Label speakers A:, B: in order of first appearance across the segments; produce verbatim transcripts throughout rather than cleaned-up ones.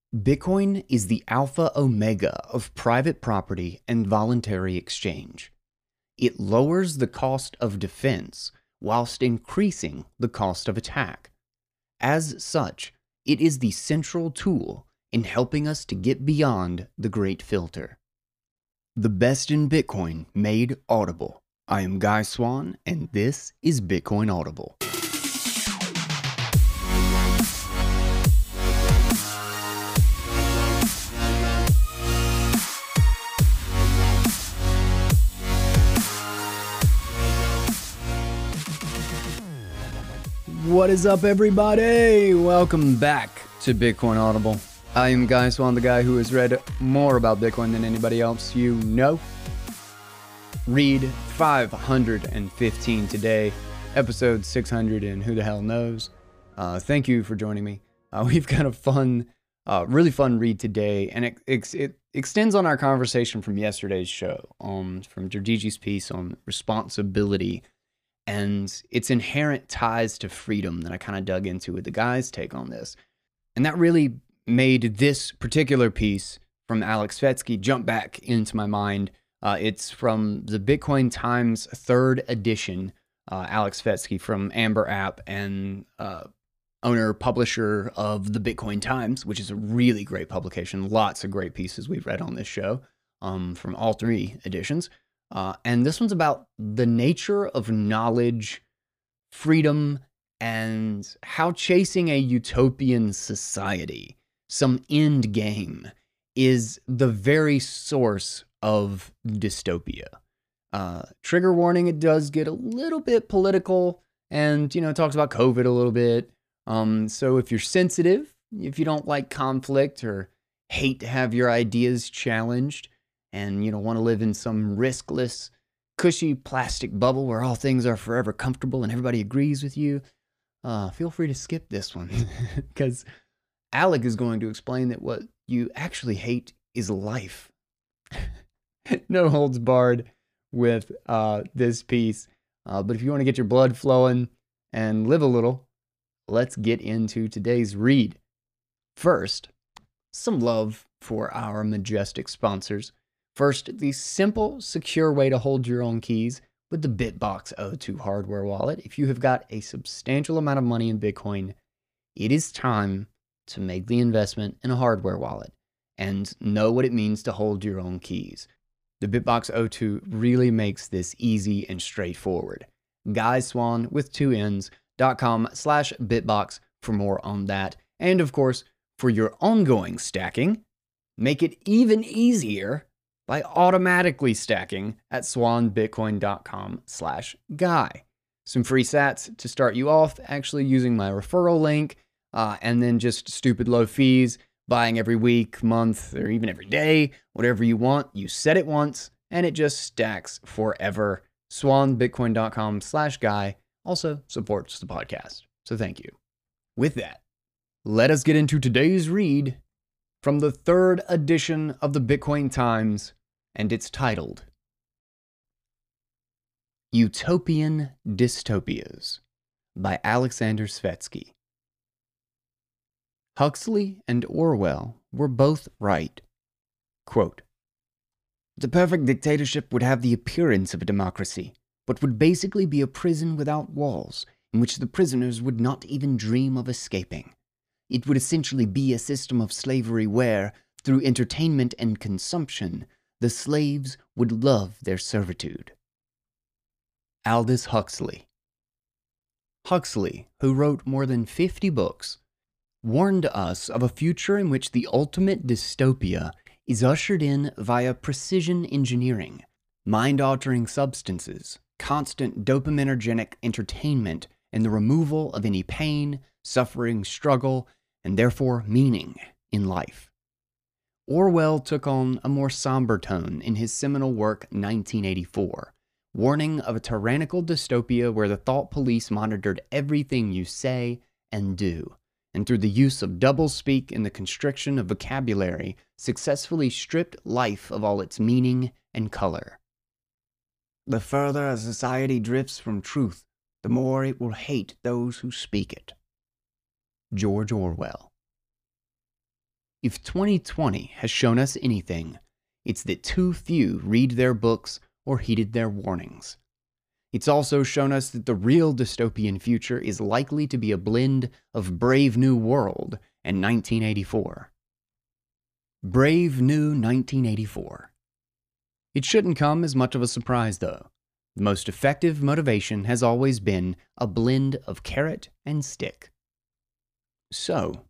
A: Bitcoin is the alpha omega of private property and voluntary exchange. It lowers the cost of defense whilst increasing the cost of attack. As such, it is the central tool in helping us to get beyond the Great Filter. The best in Bitcoin made audible. I am Guy Swan, and this is Bitcoin Audible. What is up, everybody? Welcome back to Bitcoin Audible. I am Guy Swan, the guy who has read more about Bitcoin than anybody else you know. Read five hundred fifteen today, episode six hundred, and who the hell knows. Uh, thank you for joining me. Uh, we've got a fun, uh, really fun read today, and it, it, it extends on our conversation from yesterday's show, um, from Jordigi's piece on responsibility and its inherent ties to freedom that I kind of dug into with the guy's take on this. And that really made this particular piece from Alex Svetski jump back into my mind. Uh, it's from the Bitcoin Times third edition. Uh, Alex Svetski from Amber App and uh, owner, publisher of the Bitcoin Times, which is a really great publication. Lots of great pieces we've read on this show um, from all three editions. Uh, and this one's about the nature of knowledge, freedom, and how chasing a utopian society, some end game, is the very source of dystopia. Uh, trigger warning, it does get a little bit political and, you know, talks about COVID a little bit. Um, so if you're sensitive, if you don't like conflict or hate to have your ideas challenged, and you don't want to live in some riskless, cushy plastic bubble where all things are forever comfortable and everybody agrees with you, uh, feel free to skip this one. Because Alec is going to explain that what you actually hate is life. No holds barred with uh, this piece. Uh, but if you want to get your blood flowing and live a little, let's get into today's read. First, some love for our majestic sponsors. First, the simple, secure way to hold your own keys with the BitBox O two hardware wallet. If you have got a substantial amount of money in Bitcoin, it is time to make the investment in a hardware wallet and know what it means to hold your own keys. The BitBox O two really makes this easy and straightforward. GuySwan with two N's dot com slash BitBox for more on that. And of course, for your ongoing stacking, make it even easier by automatically stacking at swanbitcoin dot com slash guy. Some free sats to start you off, actually using my referral link, uh, and then just stupid low fees, buying every week, month, or even every day, whatever you want. You set it once, and it just stacks forever. swanbitcoin dot com slash guy also supports the podcast, so thank you. With that, let us get into today's read from the third edition of the Bitcoin Times, and it's titled Utopian Dystopias by Alexander Svetski. Huxley and Orwell were both right. Quote, "The perfect dictatorship would have the appearance of a democracy, but would basically be a prison without walls, in which the prisoners would not even dream of escaping. It would essentially be a system of slavery where, through entertainment and consumption, the slaves would love their servitude." Aldous Huxley. Huxley, who wrote more than fifty books, warned us of a future in which the ultimate dystopia is ushered in via precision engineering, mind-altering substances, constant dopaminergic entertainment, and the removal of any pain, suffering, struggle, and therefore meaning in life. Orwell took on a more somber tone in his seminal work nineteen eighty-four, warning of a tyrannical dystopia where the thought police monitored everything you say and do, and through the use of doublespeak and the constriction of vocabulary, successfully stripped life of all its meaning and color. "The further a society drifts from truth, the more it will hate those who speak it." George Orwell. If twenty twenty has shown us anything, it's that too few read their books or heeded their warnings. It's also shown us that the real dystopian future is likely to be a blend of Brave New World and nineteen eighty-four. Brave New nineteen eighty-four. It shouldn't come as much of a surprise, though. The most effective motivation has always been a blend of carrot and stick. So,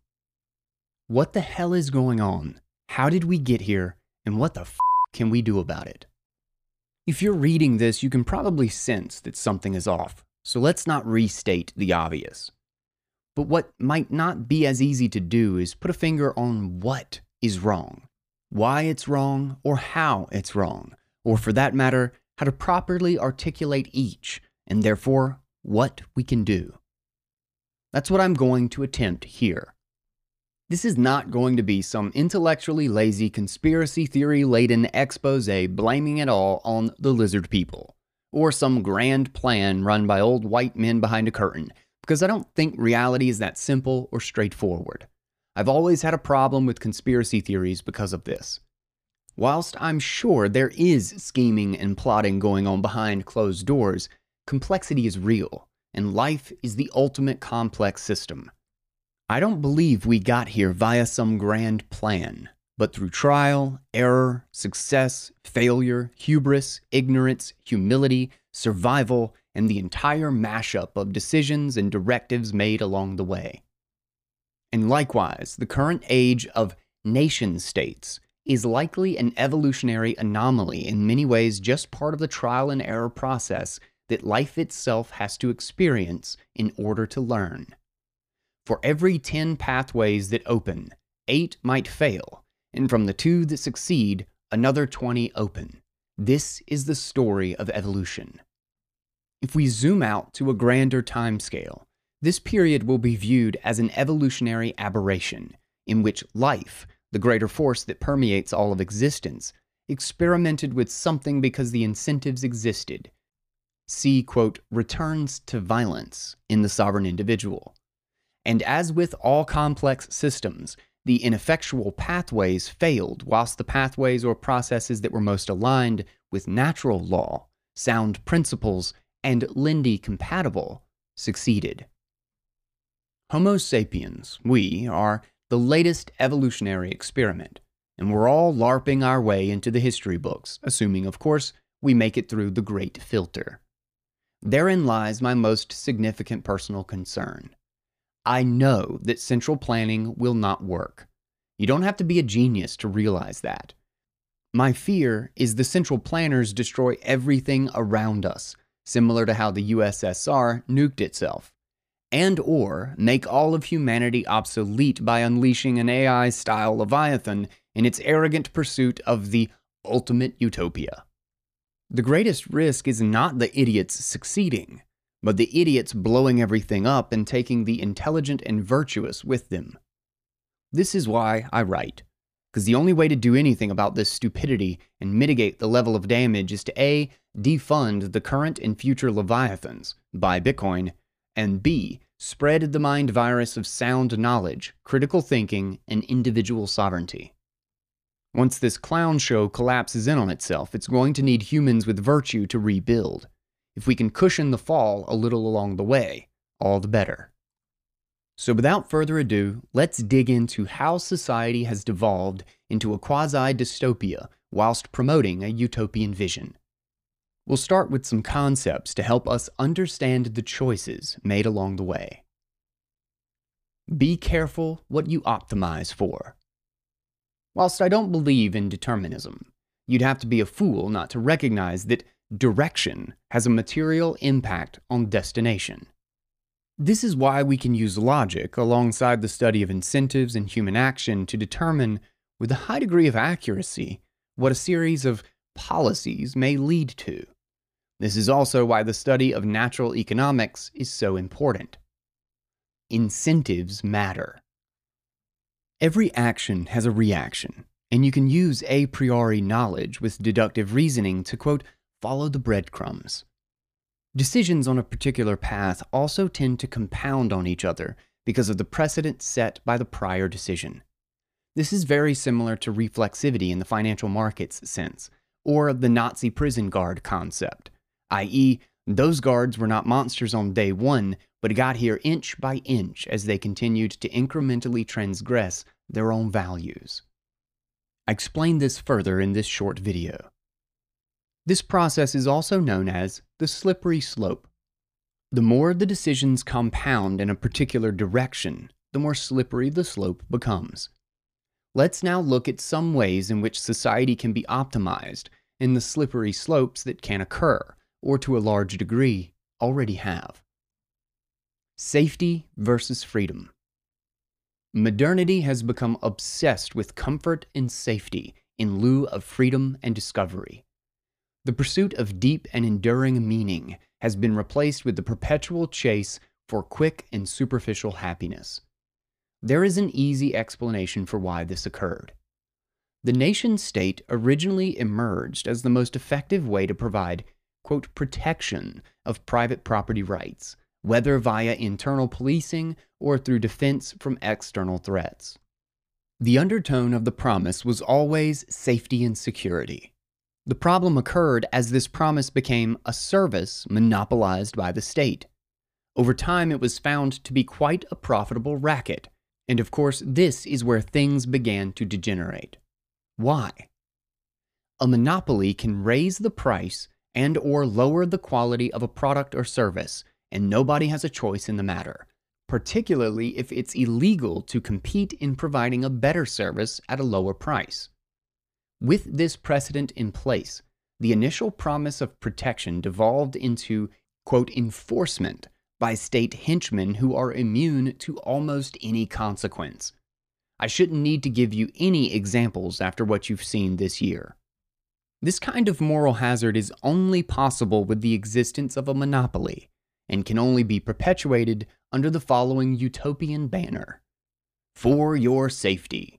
A: what the hell is going on? How did we get here? And what the f*** can we do about it? If you're reading this, you can probably sense that something is off, so let's not restate the obvious. But what might not be as easy to do is put a finger on what is wrong, why it's wrong, or how it's wrong, or for that matter, how to properly articulate each, and therefore, what we can do. That's what I'm going to attempt here. This is not going to be some intellectually lazy, conspiracy theory-laden expose blaming it all on the lizard people, or some grand plan run by old white men behind a curtain, because I don't think reality is that simple or straightforward. I've always had a problem with conspiracy theories because of this. Whilst I'm sure there is scheming and plotting going on behind closed doors, complexity is real, and life is the ultimate complex system. I don't believe we got here via some grand plan, but through trial, error, success, failure, hubris, ignorance, humility, survival, and the entire mashup of decisions and directives made along the way. And likewise, the current age of nation-states is likely an evolutionary anomaly, in many ways just part of the trial and error process that life itself has to experience in order to learn. For every ten pathways that open, eight might fail, and from the two that succeed, another twenty open. This is the story of evolution. If we zoom out to a grander timescale, this period will be viewed as an evolutionary aberration, in which life, the greater force that permeates all of existence, experimented with something because the incentives existed. See, quote, returns to violence in the sovereign individual. And as with all complex systems, the ineffectual pathways failed, whilst the pathways or processes that were most aligned with natural law, sound principles, and Lindy compatible succeeded. Homo sapiens, we, are the latest evolutionary experiment, and we're all LARPing our way into the history books, assuming, of course, we make it through the great filter. Therein lies my most significant personal concern. I know that central planning will not work. You don't have to be a genius to realize that. My fear is the central planners destroy everything around us, similar to how the U S S R nuked itself, and or make all of humanity obsolete by unleashing an A I-style Leviathan in its arrogant pursuit of the ultimate utopia. The greatest risk is not the idiots succeeding, but the idiots blowing everything up and taking the intelligent and virtuous with them. This is why I write, because the only way to do anything about this stupidity and mitigate the level of damage is to A, defund the current and future Leviathans, buy Bitcoin, and B, spread the mind virus of sound knowledge, critical thinking, and individual sovereignty. Once this clown show collapses in on itself, it's going to need humans with virtue to rebuild. If we can cushion the fall a little along the way, all the better. So without further ado, let's dig into how society has devolved into a quasi-dystopia whilst promoting a utopian vision. We'll start with some concepts to help us understand the choices made along the way. Be careful what you optimize for. Whilst I don't believe in determinism, you'd have to be a fool not to recognize that direction has a material impact on destination. This is why we can use logic alongside the study of incentives and human action to determine, with a high degree of accuracy, what a series of policies may lead to. This is also why the study of natural economics is so important. Incentives matter. Every action has a reaction, and you can use a priori knowledge with deductive reasoning to, quote, follow the breadcrumbs. Decisions on a particular path also tend to compound on each other because of the precedent set by the prior decision. This is very similar to reflexivity in the financial markets sense, or the Nazi prison guard concept, that is, those guards were not monsters on day one, but got here inch by inch as they continued to incrementally transgress their own values. I explain this further in this short video. This process is also known as the slippery slope. The more the decisions compound in a particular direction, the more slippery the slope becomes. Let's now look at some ways in which society can be optimized and the slippery slopes that can occur, or to a large degree, already have. Safety versus freedom. Modernity has become obsessed with comfort and safety in lieu of freedom and discovery. The pursuit of deep and enduring meaning has been replaced with the perpetual chase for quick and superficial happiness. There is an easy explanation for why this occurred. The nation-state originally emerged as the most effective way to provide, quote, protection of private property rights, whether via internal policing or through defense from external threats. The undertone of the promise was always safety and security. The problem occurred as this promise became a service monopolized by the state. Over time, it was found to be quite a profitable racket, and of course, this is where things began to degenerate. Why? A monopoly can raise the price and or lower the quality of a product or service, and nobody has a choice in the matter, particularly if it's illegal to compete in providing a better service at a lower price. With this precedent in place, the initial promise of protection devolved into, quote, enforcement by state henchmen who are immune to almost any consequence. I shouldn't need to give you any examples after what you've seen this year. This kind of moral hazard is only possible with the existence of a monopoly, and can only be perpetuated under the following utopian banner: for your safety.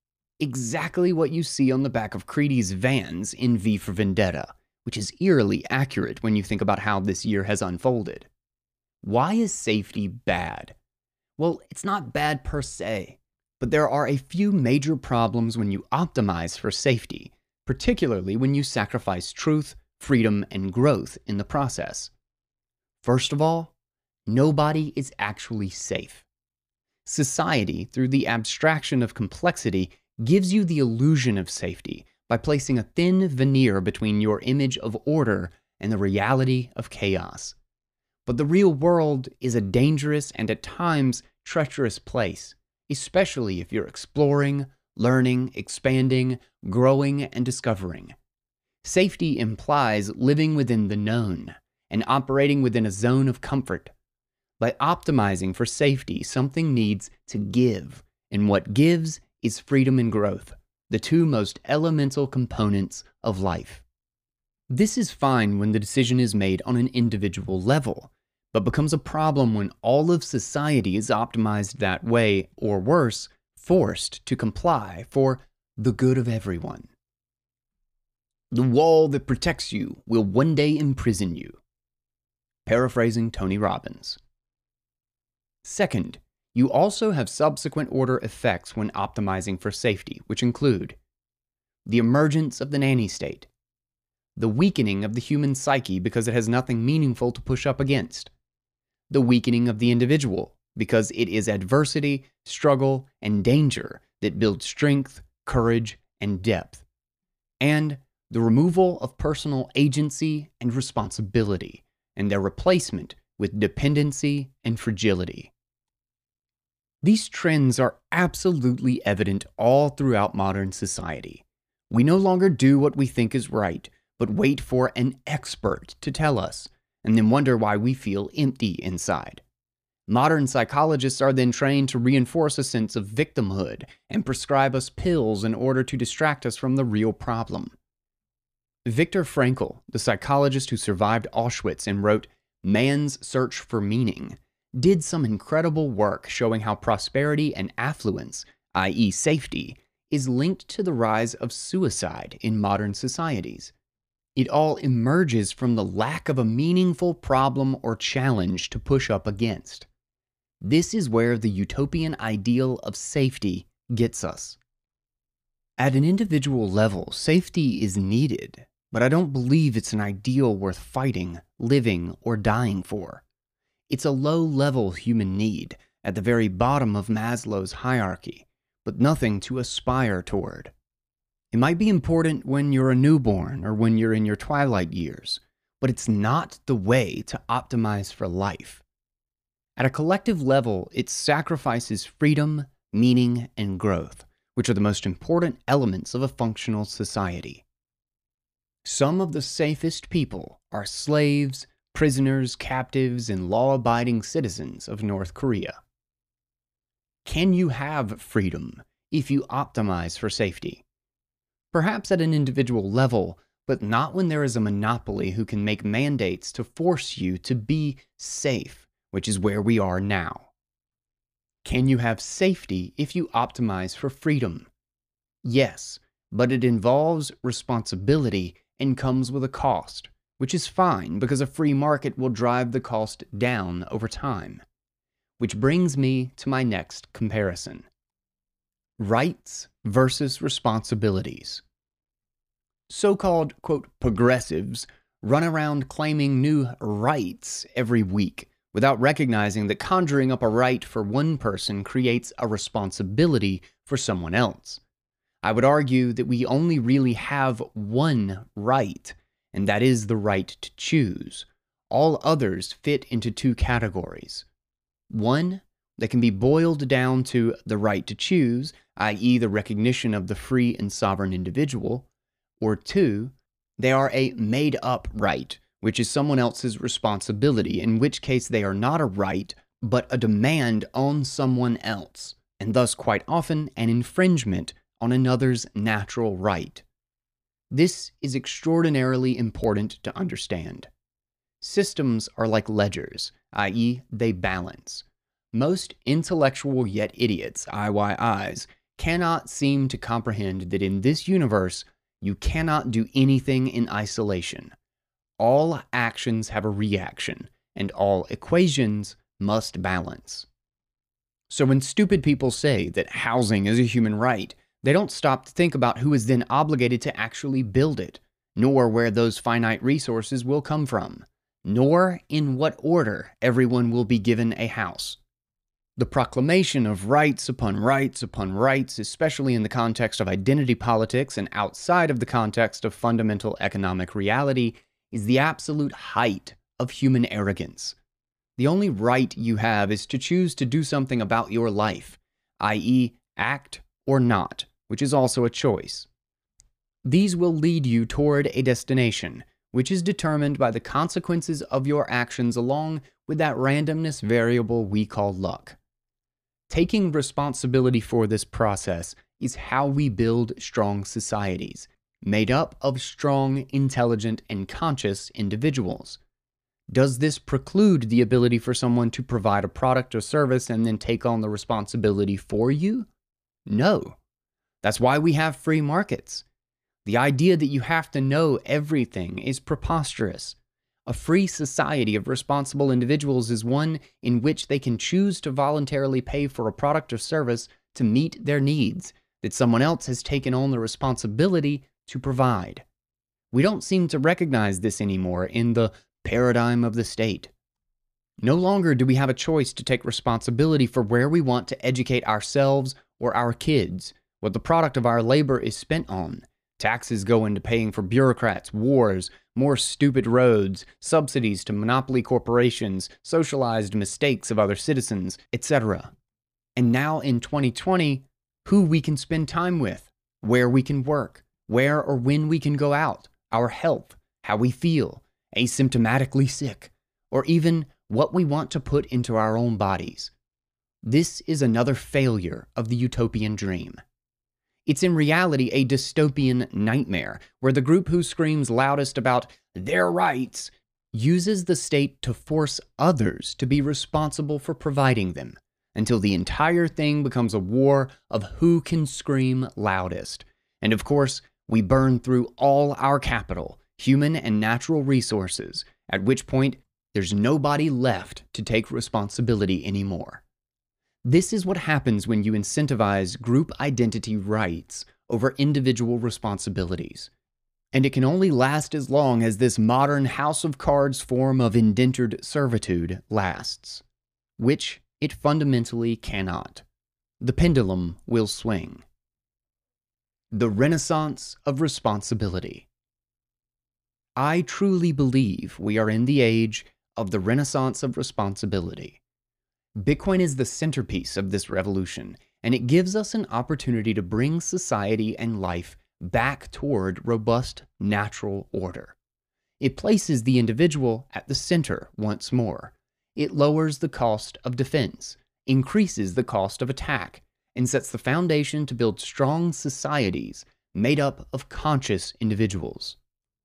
A: Exactly what you see on the back of Creedy's vans in V for Vendetta, which is eerily accurate when you think about how this year has unfolded. Why is safety bad? Well, it's not bad per se, but there are a few major problems when you optimize for safety, particularly when you sacrifice truth, freedom, and growth in the process. First of all, nobody is actually safe. Society, through the abstraction of complexity, gives you the illusion of safety by placing a thin veneer between your image of order and the reality of chaos. But the real world is a dangerous and at times treacherous place, especially if you're exploring, learning, expanding, growing, and discovering. Safety implies living within the known and operating within a zone of comfort. By optimizing for safety, something needs to give, and what gives is freedom and growth, the two most elemental components of life. This is fine when the decision is made on an individual level, but becomes a problem when all of society is optimized that way, or worse, forced to comply for the good of everyone. The wall that protects you will one day imprison you. Paraphrasing Tony Robbins. Second, you also have subsequent order effects when optimizing for safety, which include the emergence of the nanny state, the weakening of the human psyche because it has nothing meaningful to push up against, the weakening of the individual because it is adversity, struggle, and danger that build strength, courage, and depth, and the removal of personal agency and responsibility, and their replacement with dependency and fragility. These trends are absolutely evident all throughout modern society. We no longer do what we think is right, but wait for an expert to tell us, and then wonder why we feel empty inside. Modern psychologists are then trained to reinforce a sense of victimhood and prescribe us pills in order to distract us from the real problem. Viktor Frankl, the psychologist who survived Auschwitz and wrote Man's Search for Meaning, did some incredible work showing how prosperity and affluence, that is safety, is linked to the rise of suicide in modern societies. It all emerges from the lack of a meaningful problem or challenge to push up against. This is where the utopian ideal of safety gets us. At an individual level, safety is needed, but I don't believe it's an ideal worth fighting, living, or dying for. It's a low-level human need at the very bottom of Maslow's hierarchy, but nothing to aspire toward. It might be important when you're a newborn or when you're in your twilight years, but it's not the way to optimize for life. At a collective level, it sacrifices freedom, meaning, and growth, which are the most important elements of a functional society. Some of the safest people are slaves, prisoners, captives, and law-abiding citizens of North Korea. Can you have freedom if you optimize for safety? Perhaps at an individual level, but not when there is a monopoly who can make mandates to force you to be safe, which is where we are now. Can you have safety if you optimize for freedom? Yes, but it involves responsibility and comes with a cost, which is fine because a free market will drive the cost down over time. Which brings me to my next comparison. Rights versus responsibilities. So-called, quote, progressives run around claiming new rights every week without recognizing that conjuring up a right for one person creates a responsibility for someone else. I would argue that we only really have one right, and that is the right to choose. All others fit into two categories. One, that can be boiled down to the right to choose, that is the recognition of the free and sovereign individual, or two, they are a made-up right, which is someone else's responsibility, in which case they are not a right, but a demand on someone else, and thus quite often an infringement on another's natural right. This is extraordinarily important to understand. Systems are like ledgers, that is they balance. Most intellectual yet idiots, I Y Is, cannot seem to comprehend that in this universe, you cannot do anything in isolation. All actions have a reaction, and all equations must balance. So when stupid people say that housing is a human right, they don't stop to think about who is then obligated to actually build it, nor where those finite resources will come from, nor in what order everyone will be given a house. The proclamation of rights upon rights upon rights, especially in the context of identity politics and outside of the context of fundamental economic reality, is the absolute height of human arrogance. The only right you have is to choose to do something about your life, that is act or not, which is also a choice. These will lead you toward a destination, which is determined by the consequences of your actions along with that randomness variable we call luck. Taking responsibility for this process is how we build strong societies, made up of strong, intelligent, and conscious individuals. Does this preclude the ability for someone to provide a product or service and then take on the responsibility for you? No. That's why we have free markets. The idea that you have to know everything is preposterous. A free society of responsible individuals is one in which they can choose to voluntarily pay for a product or service to meet their needs that someone else has taken on the responsibility to provide. We don't seem to recognize this anymore in the paradigm of the state. No longer do we have a choice to take responsibility for where we want to educate ourselves or our kids, what the product of our labor is spent on. Taxes go into paying for bureaucrats, wars, more stupid roads, subsidies to monopoly corporations, socialized mistakes of other citizens, et cetera. And now in twenty twenty, who we can spend time with, where we can work, where or when we can go out, our health, how we feel, asymptomatically sick, or even what we want to put into our own bodies. This is another failure of the utopian dream. It's in reality a dystopian nightmare where the group who screams loudest about their rights uses the state to force others to be responsible for providing them, until the entire thing becomes a war of who can scream loudest. And of course, we burn through all our capital, human and natural resources, at which point there's nobody left to take responsibility anymore. This is what happens when you incentivize group identity rights over individual responsibilities. And it can only last as long as this modern House of Cards form of indentured servitude lasts, which it fundamentally cannot. The pendulum will swing. The Renaissance of Responsibility. I truly believe we are in the age of the Renaissance of Responsibility. Bitcoin is the centerpiece of this revolution, and it gives us an opportunity to bring society and life back toward robust natural order. It places the individual at the center once more. It lowers the cost of defense, increases the cost of attack, and sets the foundation to build strong societies made up of conscious individuals.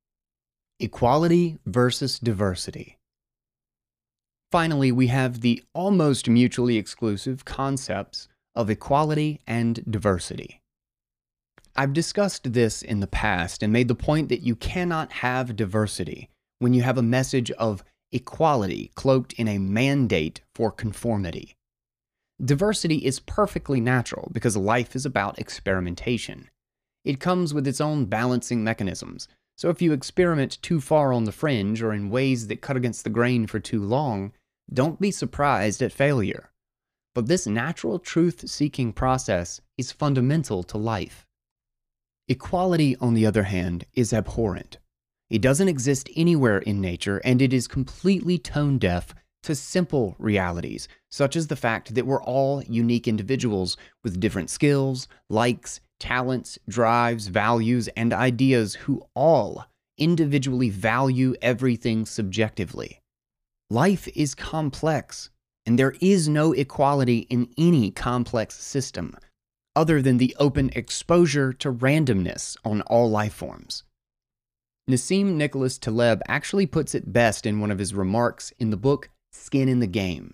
A: Equality versus diversity. Finally, we have the almost mutually exclusive concepts of equality and diversity. I've discussed this in the past and made the point that you cannot have diversity when you have a message of equality cloaked in a mandate for conformity. Diversity is perfectly natural because life is about experimentation. It comes with its own balancing mechanisms, so if you experiment too far on the fringe or in ways that cut against the grain for too long, don't be surprised at failure. But this natural truth-seeking process is fundamental to life. Equality, on the other hand, is abhorrent. It doesn't exist anywhere in nature, and it is completely tone-deaf to simple realities, such as the fact that we're all unique individuals with different skills, likes, talents, drives, values, and ideas who all individually value everything subjectively. Life is complex, and there is no equality in any complex system, other than the open exposure to randomness on all life forms. Nassim Nicholas Taleb actually puts it best in one of his remarks in the book Skin in the Game.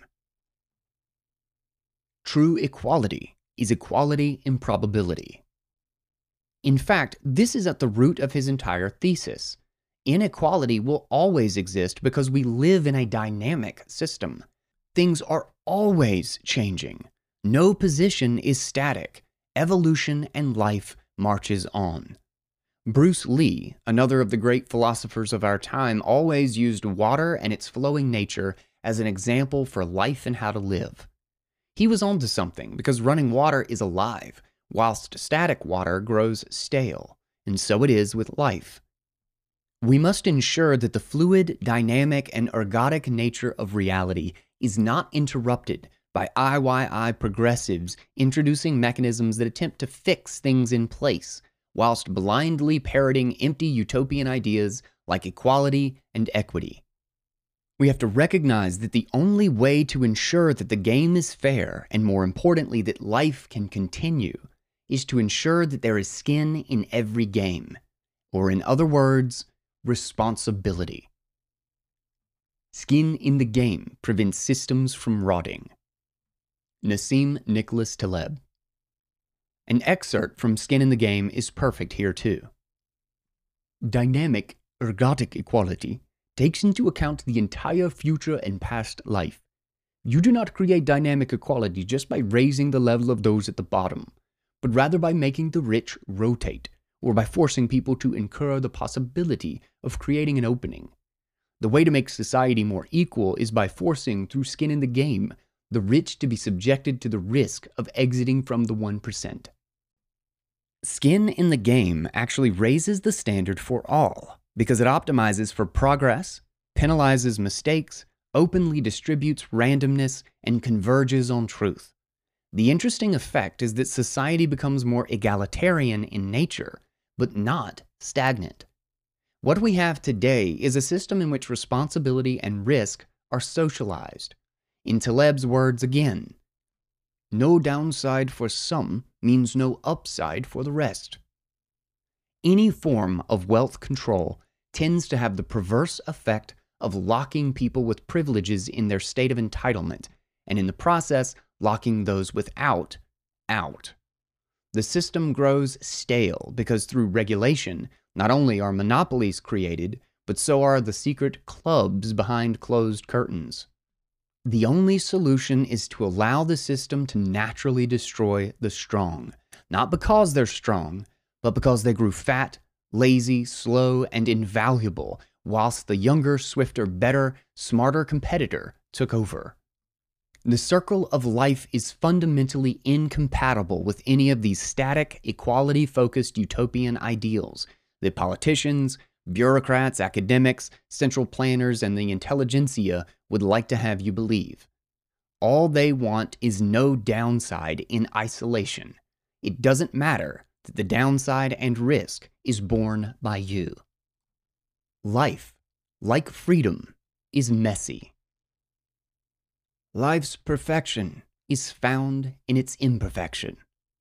A: True equality is equality in probability. In fact, this is at the root of his entire thesis. Inequality will always exist because we live in a dynamic system. Things are always changing. No position is static. Evolution and life marches on. Bruce Lee, another of the great philosophers of our time, always used water and its flowing nature as an example for life and how to live. He was onto something because running water is alive, whilst static water grows stale, and so it is with life. We must ensure that the fluid, dynamic, and ergodic nature of reality is not interrupted by I Y I progressives introducing mechanisms that attempt to fix things in place, whilst blindly parroting empty utopian ideas like equality and equity. We have to recognize that the only way to ensure that the game is fair, and more importantly that life can continue, is to ensure that there is skin in every game, or in other words, responsibility. Skin in the game prevents systems from rotting. Nassim Nicholas Taleb. An excerpt from Skin in the Game is perfect here too. Dynamic, ergodic equality takes into account the entire future and past life. You do not create dynamic equality just by raising the level of those at the bottom, but rather by making the rich rotate, or by forcing people to incur the possibility of creating an opening. The way to make society more equal is by forcing, through skin in the game, the rich to be subjected to the risk of exiting from the one percent. Skin in the game actually raises the standard for all, because it optimizes for progress, penalizes mistakes, openly distributes randomness, and converges on truth. The interesting effect is that society becomes more egalitarian in nature, but not stagnant. What we have today is a system in which responsibility and risk are socialized. In Taleb's words again, no downside for some means no upside for the rest. Any form of wealth control tends to have the perverse effect of locking people with privileges in their state of entitlement, and in the process, locking those without out. The system grows stale because through regulation, not only are monopolies created, but so are the secret clubs behind closed curtains. The only solution is to allow the system to naturally destroy the strong, not because they're strong, but because they grew fat, lazy, slow, and invaluable, whilst the younger, swifter, better, smarter competitor took over. The circle of life is fundamentally incompatible with any of these static, equality-focused utopian ideals that politicians, bureaucrats, academics, central planners, and the intelligentsia would like to have you believe. All they want is no downside in isolation. It doesn't matter that the downside and risk is borne by you. Life, like freedom, is messy. Life's perfection is found in its imperfection.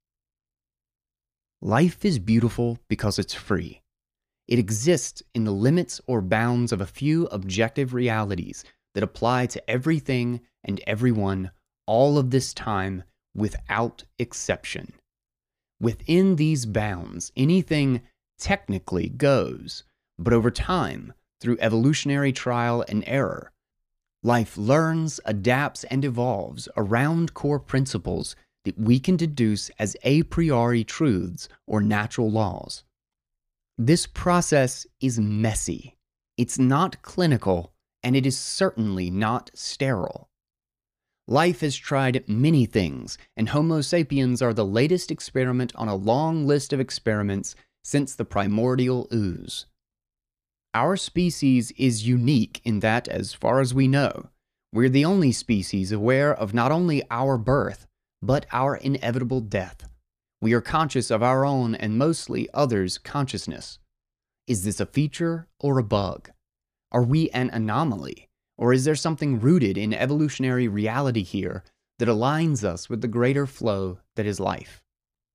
A: Life is beautiful because it's free. It exists in the limits or bounds of a few objective realities that apply to everything and everyone all of this time without exception. Within these bounds, anything technically goes, but over time, through evolutionary trial and error, life learns, adapts, and evolves around core principles that we can deduce as a priori truths or natural laws. This process is messy. It's not clinical, and it is certainly not sterile. Life has tried many things, and Homo sapiens are the latest experiment on a long list of experiments since the primordial ooze. Our species is unique in that, as far as we know, we're the only species aware of not only our birth, but our inevitable death. We are conscious of our own and mostly others' consciousness. Is this a feature or a bug? Are we an anomaly? Or is there something rooted in evolutionary reality here that aligns us with the greater flow that is life?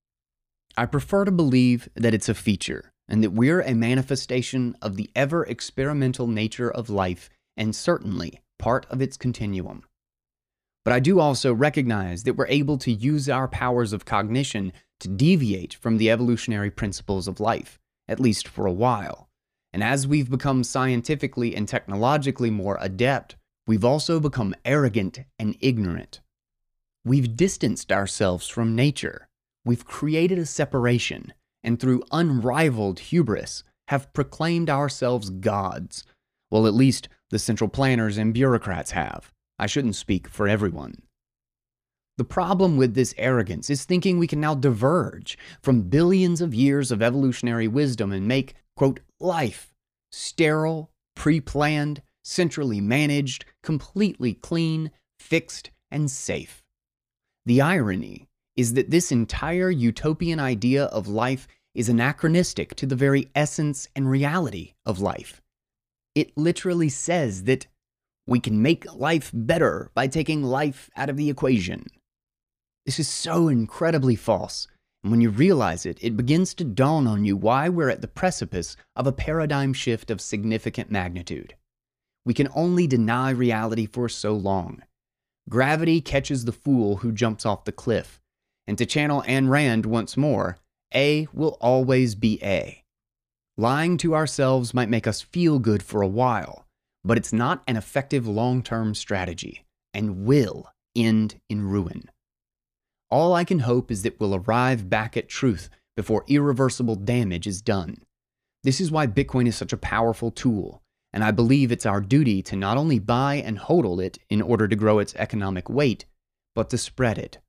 A: I prefer to believe that it's a feature, and that we're a manifestation of the ever-experimental nature of life, and certainly part of its continuum. But I do also recognize that we're able to use our powers of cognition to deviate from the evolutionary principles of life, at least for a while. And as we've become scientifically and technologically more adept, we've also become arrogant and ignorant. We've distanced ourselves from nature. We've created a separation, and through unrivaled hubris, have proclaimed ourselves gods. Well, at least the central planners and bureaucrats have. I shouldn't speak for everyone. The problem with this arrogance is thinking we can now diverge from billions of years of evolutionary wisdom and make, quote, life sterile, pre-planned, centrally managed, completely clean, fixed, and safe. The irony is that this entire utopian idea of life is anachronistic to the very essence and reality of life. It literally says that we can make life better by taking life out of the equation. This is so incredibly false, and when you realize it, it begins to dawn on you why we're at the precipice of a paradigm shift of significant magnitude. We can only deny reality for so long. Gravity catches the fool who jumps off the cliff, and to channel Ayn Rand once more, A will always be A. Lying to ourselves might make us feel good for a while, but it's not an effective long-term strategy, and will end in ruin. All I can hope is that we'll arrive back at truth before irreversible damage is done. This is why Bitcoin is such a powerful tool, and I believe it's our duty to not only buy and hodl it in order to grow its economic weight, but to spread it.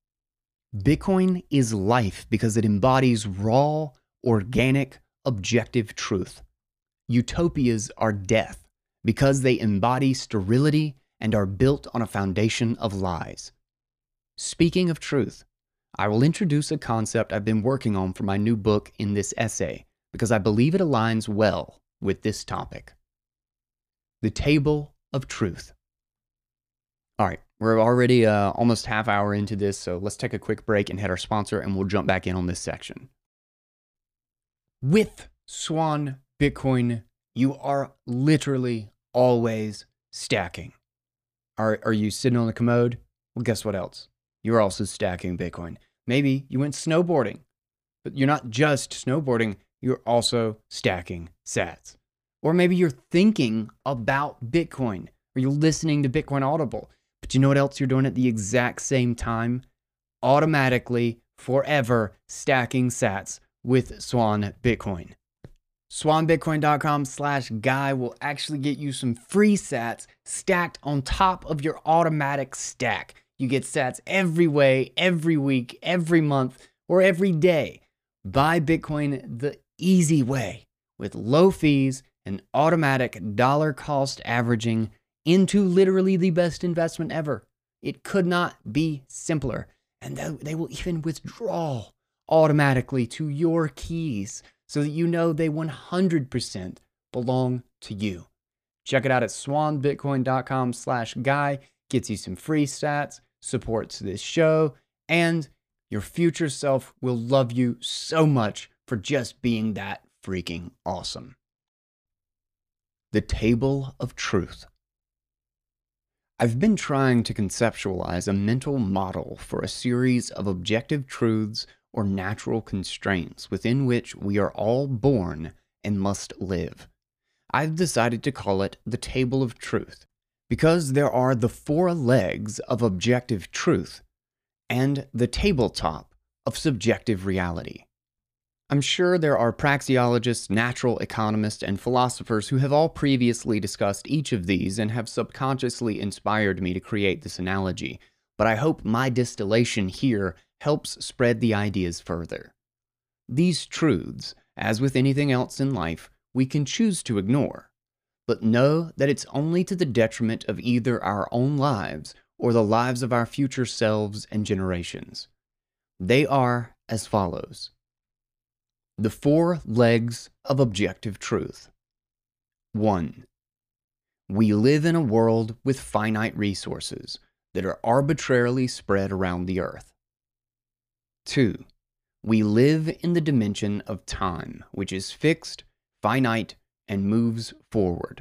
A: Bitcoin is life because it embodies raw, organic, objective truth. Utopias are death because they embody sterility and are built on a foundation of lies. Speaking of truth, I will introduce a concept I've been working on for my new book in this essay because I believe it aligns well with this topic. The Table of Truth. All right, we're already uh, almost half hour into this, so let's take a quick break and hit our sponsor, and we'll jump back in on this section. With Swan Bitcoin, you are literally always stacking. Are, are you sitting on the commode? Well, guess what else? You're also stacking Bitcoin. Maybe you went snowboarding, but you're not just snowboarding, you're also stacking sats. Or maybe you're thinking about Bitcoin, or you're listening to Bitcoin Audible, but you know what else you're doing at the exact same time? Automatically, forever, stacking sats with Swan Bitcoin. swanbitcoin.com slash guy will actually get you some free sats stacked on top of your automatic stack. You get sats every way, every week, every month, or every day. Buy Bitcoin the easy way with low fees and automatic dollar cost averaging into literally the best investment ever. It could not be simpler. And they will even withdraw automatically to your keys so that you know they one hundred percent belong to you. Check it out at swanbitcoin.com slash guy. Gets you some free stats, supports this show, and your future self will love you so much for just being that freaking awesome. The Table of Truth. I've been trying to conceptualize a mental model for a series of objective truths or natural constraints within which we are all born and must live. I've decided to call it the Table of Truth because there are the four legs of objective truth and the tabletop of subjective reality. I'm sure there are praxeologists, natural economists, and philosophers who have all previously discussed each of these and have subconsciously inspired me to create this analogy, but I hope my distillation here helps spread the ideas further. These truths, as with anything else in life, we can choose to ignore, but know that it's only to the detriment of either our own lives or the lives of our future selves and generations. They are as follows. The four legs of objective truth. One. We live in a world with finite resources that are arbitrarily spread around the earth. Two. We live in the dimension of time, which is fixed, finite, and moves forward.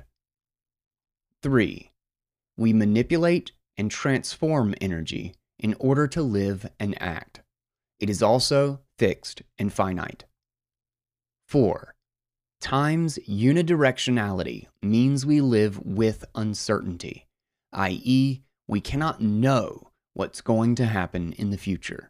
A: Three. We manipulate and transform energy in order to live and act. It is also fixed and finite. Four. Time's unidirectionality means we live with uncertainty, that is, we cannot know what's going to happen in the future.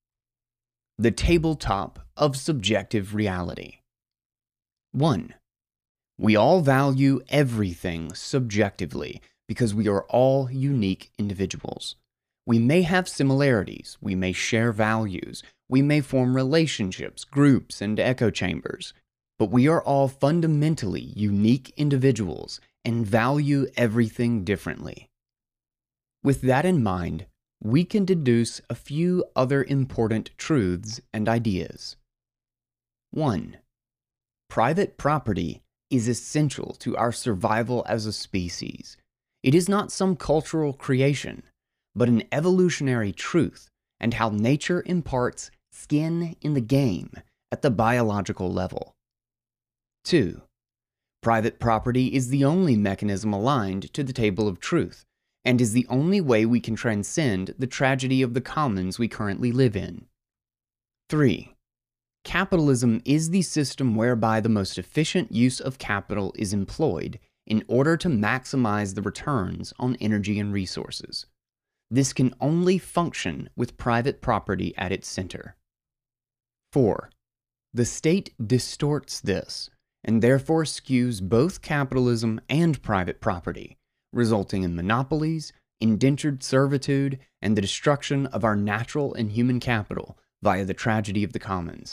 A: The tabletop of subjective reality. One. We all value everything subjectively because we are all unique individuals. We may have similarities, we may share values, we may form relationships, groups, and echo chambers, but we are all fundamentally unique individuals and value everything differently. With that in mind, we can deduce a few other important truths and ideas. One. Private property is essential to our survival as a species. It is not some cultural creation, but an evolutionary truth and how nature imparts skin in the game at the biological level. Two. Private property is the only mechanism aligned to the Table of Truth, and is the only way we can transcend the tragedy of the commons we currently live in. Three. Capitalism is the system whereby the most efficient use of capital is employed in order to maximize the returns on energy and resources. This can only function with private property at its center. Four. The state distorts this, and therefore skews both capitalism and private property, resulting in monopolies, indentured servitude, and the destruction of our natural and human capital via the tragedy of the commons.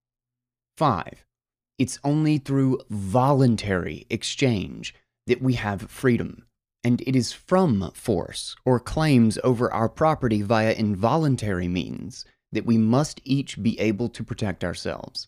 A: Five. It's only through voluntary exchange that we have freedom, and it is from force or claims over our property via involuntary means that we must each be able to protect ourselves.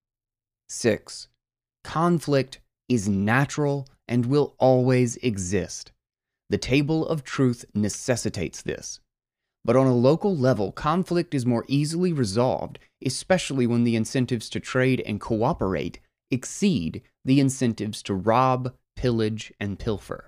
A: Six. Conflict is natural and will always exist. The Table of Truth necessitates this. But on a local level, conflict is more easily resolved, especially when the incentives to trade and cooperate exceed the incentives to rob, pillage, and pilfer.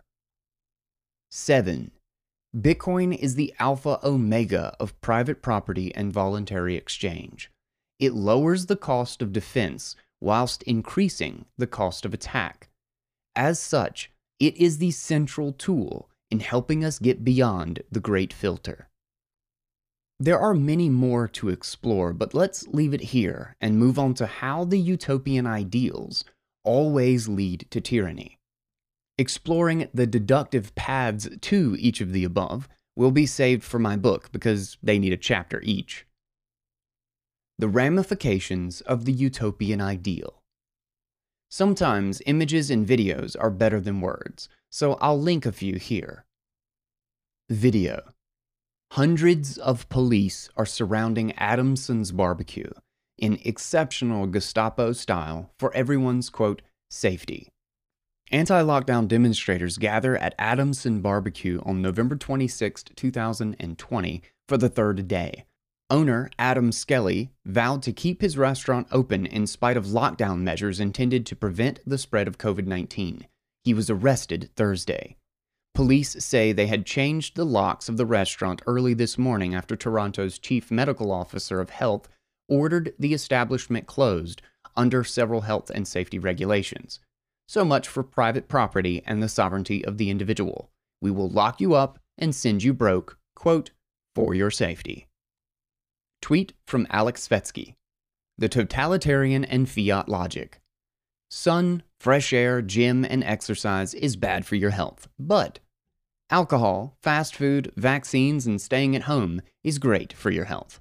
A: Seven. Bitcoin is the alpha omega of private property and voluntary exchange. It lowers the cost of defense whilst increasing the cost of attack. As such, it is the central tool in helping us get beyond the Great Filter. There are many more to explore, but let's leave it here and move on to how the utopian ideals always lead to tyranny. Exploring the deductive paths to each of the above will be saved for my book because they need a chapter each. The ramifications of the utopian ideal. Sometimes images and videos are better than words, so I'll link a few here. Video. Hundreds of police are surrounding Adamson's barbecue in exceptional Gestapo style for everyone's, quote, safety. Anti-lockdown demonstrators gather at Adamson Barbecue on November twenty-sixth, two thousand twenty for the third day. Owner Adam Skelly vowed to keep his restaurant open in spite of lockdown measures intended to prevent the spread of COVID nineteen. He was arrested Thursday. Police say they had changed the locks of the restaurant early this morning after Toronto's chief medical officer of health ordered the establishment closed under several health and safety regulations. So much for private property and the sovereignty of the individual. We will lock you up and send you broke, quote, for your safety. Tweet from Alex Svetsky. The totalitarian and fiat logic. Sun, fresh air, gym, and exercise is bad for your health, but alcohol, fast food, vaccines, and staying at home is great for your health.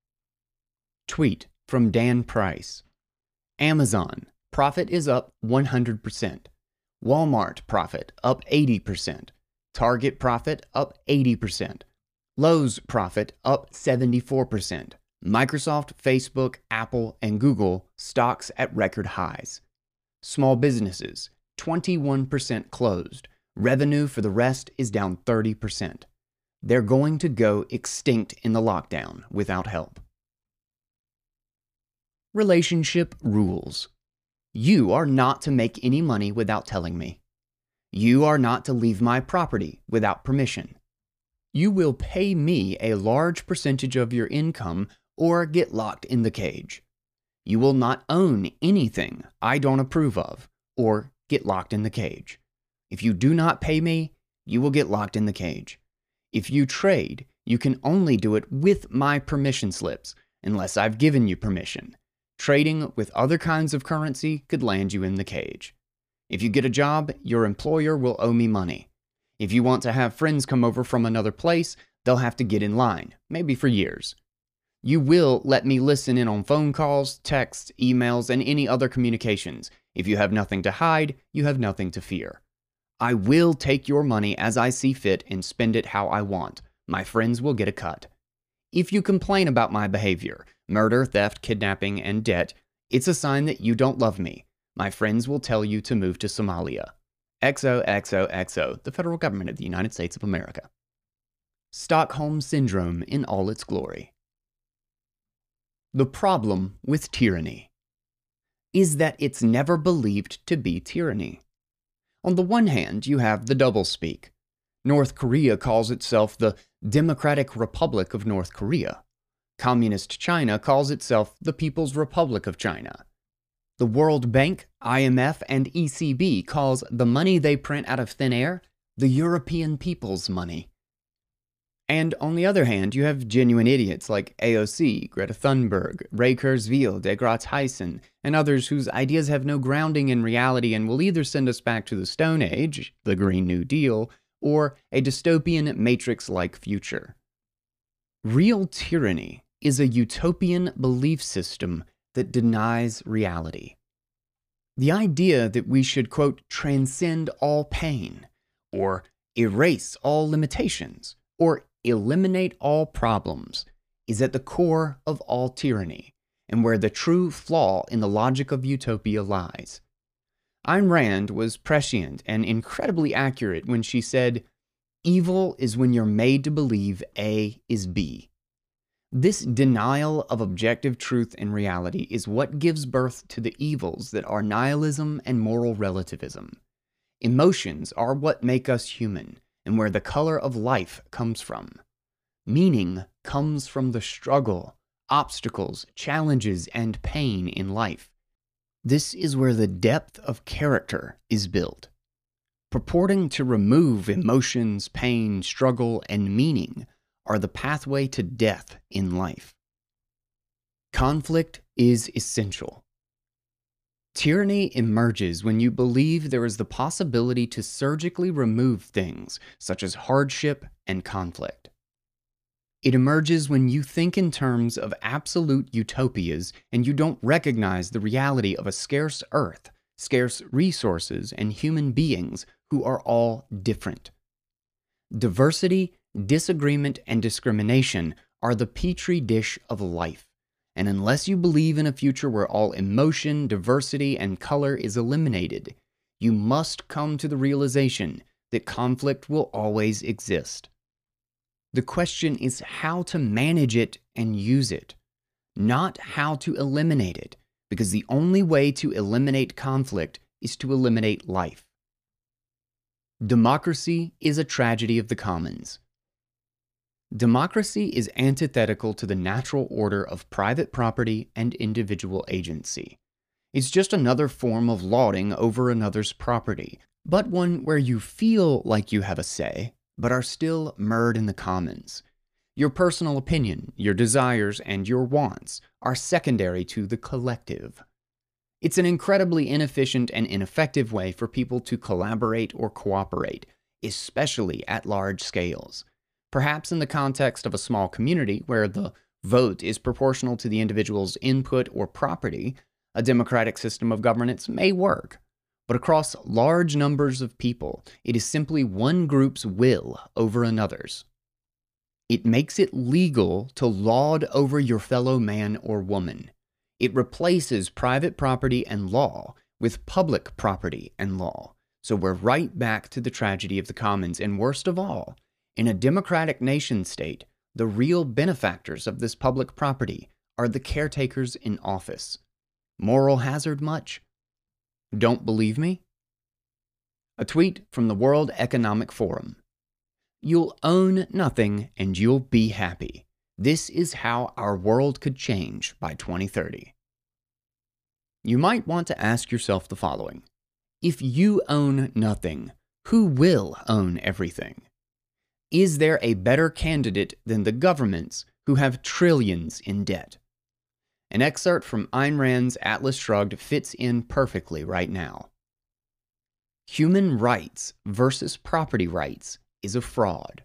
A: Tweet from Dan Price. Amazon. Profit is up one hundred percent. Walmart profit up eighty percent. Target profit up eighty percent. Lowe's profit up seventy-four percent. Microsoft, Facebook, Apple, and Google stocks at record highs. Small businesses, twenty-one percent closed. Revenue for the rest is down thirty percent. They're going to go extinct in the lockdown without help. Relationship rules. You are not to make any money without telling me. You are not to leave my property without permission. You will pay me a large percentage of your income or get locked in the cage. You will not own anything I don't approve of or get locked in the cage. If you do not pay me, you will get locked in the cage. If you trade, you can only do it with my permission slips unless I've given you permission. Trading with other kinds of currency could land you in the cage. If you get a job, your employer will owe me money. If you want to have friends come over from another place, they'll have to get in line, maybe for years. You will let me listen in on phone calls, texts, emails, and any other communications. If you have nothing to hide, you have nothing to fear. I will take your money as I see fit and spend it how I want. My friends will get a cut. If you complain about my behavior, murder, theft, kidnapping, and debt, it's a sign that you don't love me. My friends will tell you to move to Somalia. X O X O X O, the federal government of the United States of America. Stockholm Syndrome in all its glory. The problem with tyranny is that it's never believed to be tyranny. On the one hand, you have the doublespeak. North Korea calls itself the Democratic Republic of North Korea. Communist China calls itself the People's Republic of China. The World Bank, I M F, and E C B calls the money they print out of thin air the European people's money. And on the other hand, you have genuine idiots like A O C, Greta Thunberg, Ray Kurzweil, Degrassi Tyson, and others whose ideas have no grounding in reality and will either send us back to the Stone Age, the Green New Deal, or a dystopian Matrix-like future. Real tyranny is a utopian belief system that denies reality. The idea that we should, quote, transcend all pain, or erase all limitations, or eliminate all problems, is at the core of all tyranny, and where the true flaw in the logic of utopia lies. Ayn Rand was prescient and incredibly accurate when she said, "Evil is when you're made to believe A is B." This denial of objective truth and reality is what gives birth to the evils that are nihilism and moral relativism. Emotions are what make us human, and where the color of life comes from. Meaning comes from the struggle, obstacles, challenges, and pain in life. This is where the depth of character is built. Purporting to remove emotions, pain, struggle, and meaning are the pathway to death in life. Conflict is essential. Tyranny emerges when you believe there is the possibility to surgically remove things such as hardship and conflict. It emerges when you think in terms of absolute utopias and you don't recognize the reality of a scarce earth, scarce resources, and human beings who are all different. Diversity, disagreement, and discrimination are the petri dish of life. And unless you believe in a future where all emotion, diversity, and color is eliminated, you must come to the realization that conflict will always exist. The question is how to manage it and use it, not how to eliminate it, because the only way to eliminate conflict is to eliminate life. Democracy is a tragedy of the commons. Democracy is antithetical to the natural order of private property and individual agency. It's just another form of lording over another's property, but one where you feel like you have a say, but are still mired in the commons. Your personal opinion, your desires, and your wants are secondary to the collective. It's an incredibly inefficient and ineffective way for people to collaborate or cooperate, especially at large scales. Perhaps in the context of a small community where the vote is proportional to the individual's input or property, a democratic system of governance may work. But across large numbers of people, it is simply one group's will over another's. It makes it legal to lord over your fellow man or woman. It replaces private property and law with public property and law. So we're right back to the tragedy of the commons, and worst of all, in a democratic nation-state, the real benefactors of this public property are the caretakers in office. Moral hazard much? Don't believe me? A tweet from the World Economic Forum. You'll own nothing and you'll be happy. This is how our world could change by twenty thirty. You might want to ask yourself the following. If you own nothing, who will own everything? Is there a better candidate than the governments who have trillions in debt? An excerpt from Ayn Rand's Atlas Shrugged fits in perfectly right now. Human rights versus property rights is a fraud.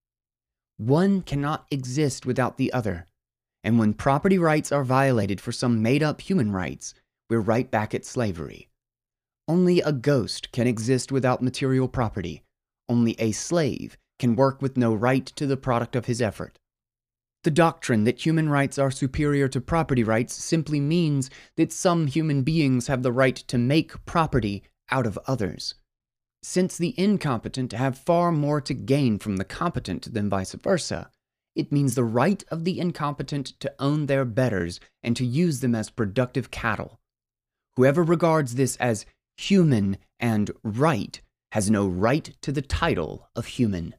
A: One cannot exist without the other, and when property rights are violated for some made-up human rights, we're right back at slavery. Only a ghost can exist without material property. Only a slave can work with no right to the product of his effort. The doctrine that human rights are superior to property rights simply means that some human beings have the right to make property out of others. Since the incompetent have far more to gain from the competent than vice versa, it means the right of the incompetent to own their betters and to use them as productive cattle. Whoever regards this as human and right has no right to the title of human.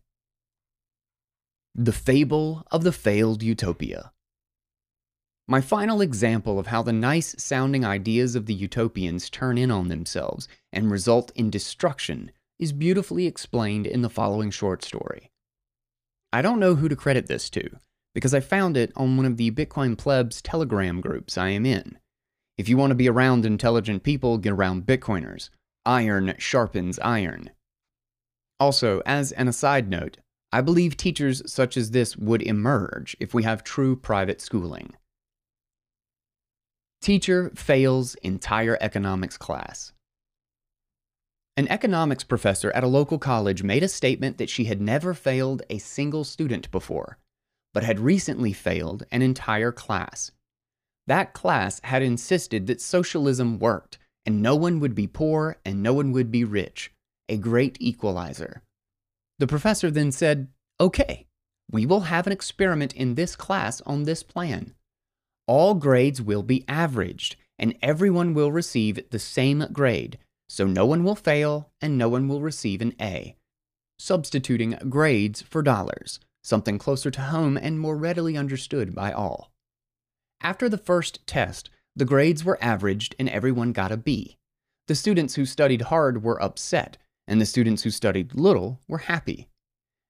A: The Fable of the Failed Utopia. My final example of how the nice-sounding ideas of the utopians turn in on themselves and result in destruction is beautifully explained in the following short story. I don't know who to credit this to, because I found it on one of the Bitcoin Plebs Telegram groups I am in. If you want to be around intelligent people, get around Bitcoiners. Iron sharpens iron. Also, as an aside note, I believe teachers such as this would emerge if we have true private schooling. Teacher fails entire economics class. An economics professor at a local college made a statement that she had never failed a single student before, but had recently failed an entire class. That class had insisted that socialism worked, and no one would be poor and no one would be rich, a great equalizer. The professor then said, "Okay, we will have an experiment in this class on this plan. All grades will be averaged, and everyone will receive the same grade, so no one will fail and no one will receive an A. Substituting grades for dollars, something closer to home and more readily understood by all. After the first test, the grades were averaged and everyone got a B. The students who studied hard were upset, and the students who studied little were happy.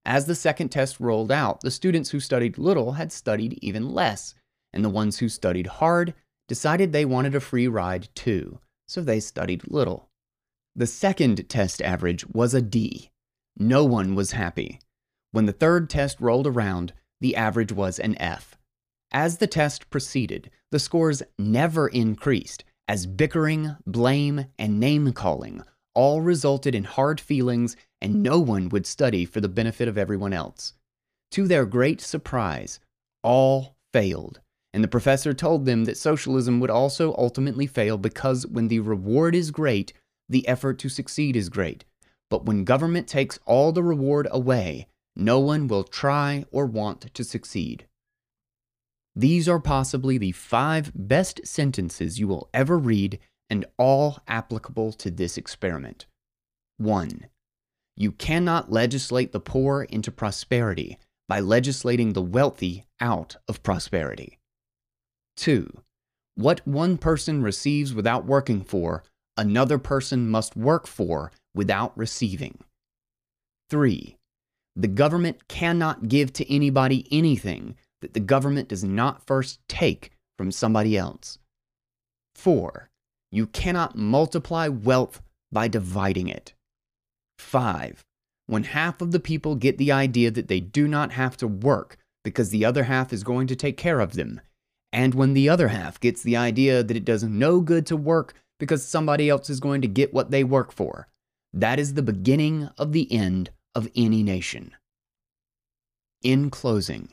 A: As the second test rolled out, the students who studied little had studied even less, and the ones who studied hard decided they wanted a free ride too, so they studied little. The second test average was a D. No one was happy. When the third test rolled around, the average was an F. As the test proceeded, the scores never increased, as bickering, blame, and name-calling all resulted in hard feelings, and no one would study for the benefit of everyone else. To their great surprise, all failed, and the professor told them that socialism would also ultimately fail because when the reward is great, the effort to succeed is great. But when government takes all the reward away, no one will try or want to succeed. These are possibly the five best sentences you will ever read, and all applicable to this experiment. one. You cannot legislate the poor into prosperity by legislating the wealthy out of prosperity. two. What one person receives without working for, another person must work for without receiving. three. The government cannot give to anybody anything that the government does not first take from somebody else. four. You cannot multiply wealth by dividing it. five. When half of the people get the idea that they do not have to work because the other half is going to take care of them, and when the other half gets the idea that it does no good to work because somebody else is going to get what they work for, that is the beginning of the end of any nation. In closing,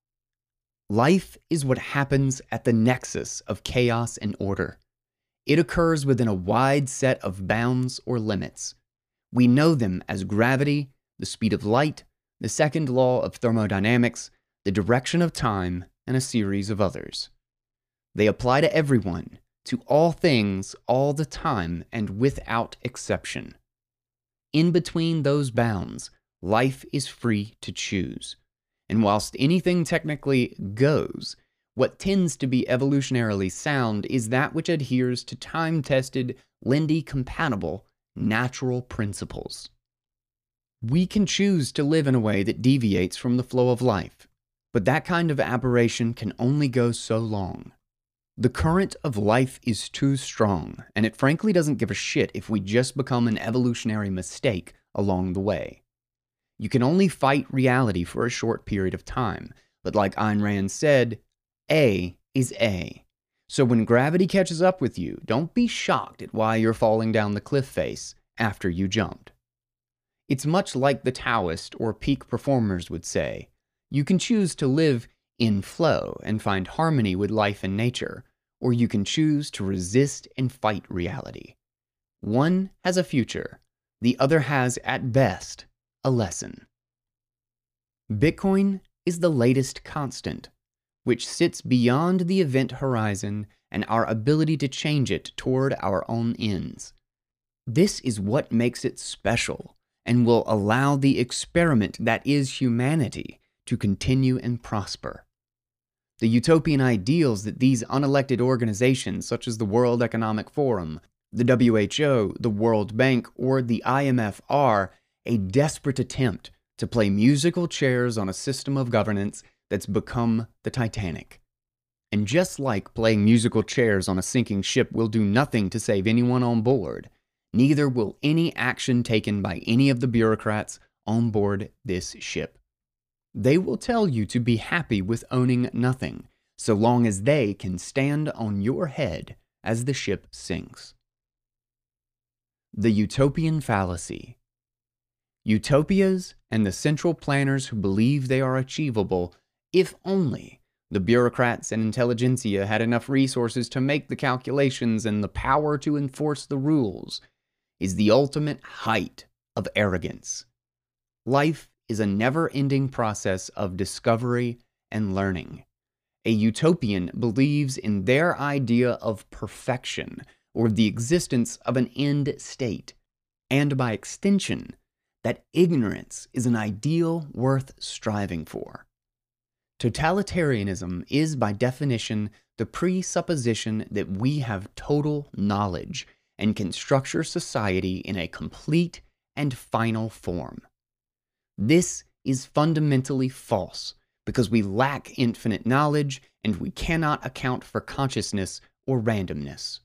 A: life is what happens at the nexus of chaos and order. It occurs within a wide set of bounds or limits. We know them as gravity, the speed of light, the second law of thermodynamics, the direction of time, and a series of others. They apply to everyone, to all things, all the time, and without exception. In between those bounds, life is free to choose. And whilst anything technically goes, what tends to be evolutionarily sound is that which adheres to time-tested, Lindy-compatible, natural principles. We can choose to live in a way that deviates from the flow of life, but that kind of aberration can only go so long. The current of life is too strong, and it frankly doesn't give a shit if we just become an evolutionary mistake along the way. You can only fight reality for a short period of time, but like Ayn Rand said, A is A. So when gravity catches up with you, don't be shocked at why you're falling down the cliff face after you jumped. It's much like the Taoist or peak performers would say, you can choose to live in flow and find harmony with life and nature, or you can choose to resist and fight reality. One has a future, the other has, at best, a lesson. Bitcoin is the latest constant, which sits beyond the event horizon and our ability to change it toward our own ends. This is what makes it special and will allow the experiment that is humanity to continue and prosper. The utopian ideals that these unelected organizations such as the World Economic Forum, the W H O, the World Bank, or the I M F are a desperate attempt to play musical chairs on a system of governance that's become the Titanic. And just like playing musical chairs on a sinking ship will do nothing to save anyone on board, neither will any action taken by any of the bureaucrats on board this ship. They will tell you to be happy with owning nothing, so long as they can stand on your head as the ship sinks. The Utopian Fallacy. Utopias and the central planners who believe they are achievable, if only the bureaucrats and intelligentsia had enough resources to make the calculations and the power to enforce the rules, is the ultimate height of arrogance. Life is a never-ending process of discovery and learning. A utopian believes in their idea of perfection, or the existence of an end state, and by extension, that ignorance is an ideal worth striving for. Totalitarianism is, by definition, the presupposition that we have total knowledge and can structure society in a complete and final form. This is fundamentally false because we lack infinite knowledge and we cannot account for consciousness or randomness.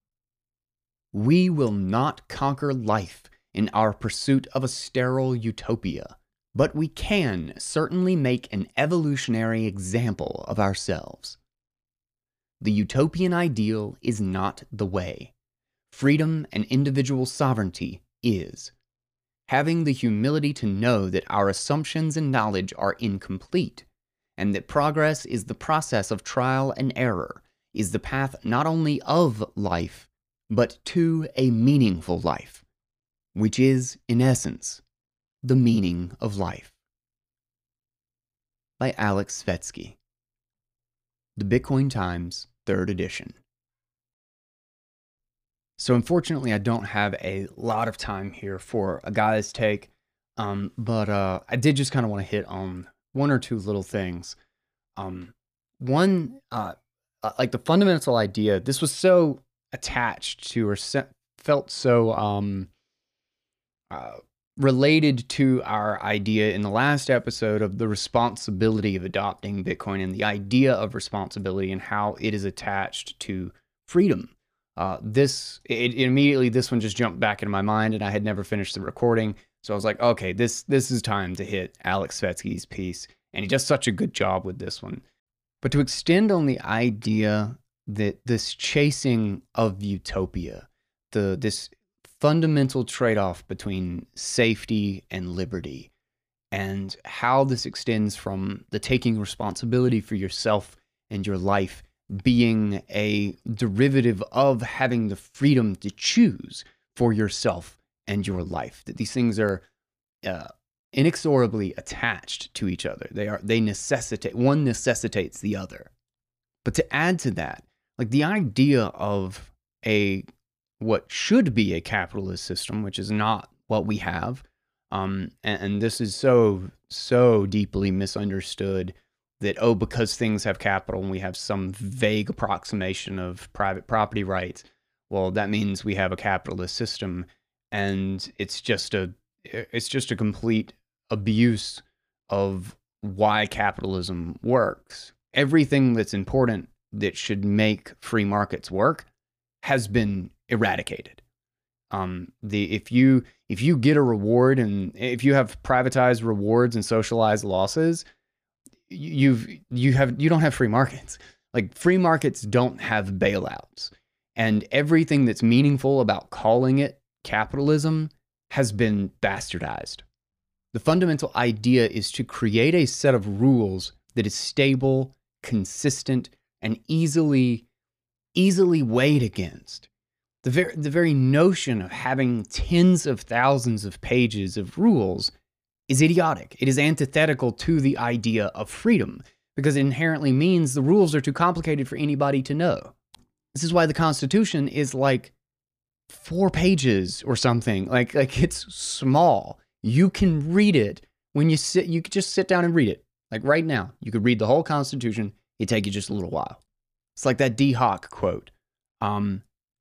A: We will not conquer life in our pursuit of a sterile utopia, but we can certainly make an evolutionary example of ourselves. The utopian ideal is not the way. Freedom and individual sovereignty is. Having the humility to know that our assumptions and knowledge are incomplete, and that progress is the process of trial and error, is the path not only of life, but to a meaningful life, which is, in essence, the meaning of life. By Alex Svetski. The Bitcoin Times, third edition. So unfortunately, I don't have a lot of time here for a guy's take, um, but uh, I did just kind of want to hit on one or two little things. Um, one, uh, like the fundamental idea, this was so attached to or se- felt so um, uh, related to our idea in the last episode of the responsibility of adopting Bitcoin and the idea of responsibility and how it is attached to freedom. Uh, this, it, it immediately, this one just jumped back into my mind and I had never finished the recording. So I was like, okay, this, this is time to hit Alex Svetski's piece. And he does such a good job with this one. But to extend on the idea that this chasing of utopia, the, this fundamental trade-off between safety and liberty, and how this extends from the taking responsibility for yourself and your life being a derivative of having the freedom to choose for yourself and your life. That these things are uh, inexorably attached to each other. They are, they necessitate, one necessitates the other. But to add to that, like the idea of a, what should be a capitalist system, which is not what we have, um, and, and this is so, so deeply misunderstood that, oh, because things have capital and we have some vague approximation of private property rights, well, that means we have a capitalist system. And it's just a, it's just a complete abuse of why capitalism works. Everything that's important that should make free markets work has been eradicated. Um, the, if you, if you get a reward and if you have privatized rewards and socialized losses, you've, you have, you don't have free markets. Like free markets don't have bailouts, and everything that's meaningful about calling it capitalism has been bastardized. The fundamental idea is to create a set of rules that is stable, consistent, and easily, easily weighed against. The very, the very notion of having tens of thousands of pages of rules is idiotic. It is antithetical to the idea of freedom because it inherently means the rules are too complicated for anybody to know. This is why the Constitution is like four pages or something. Like, like it's small. You can read it when you sit, you could just sit down and read it. Like right now, you could read the whole Constitution. It'd take you just a little while. It's like that D Hawk quote. Um,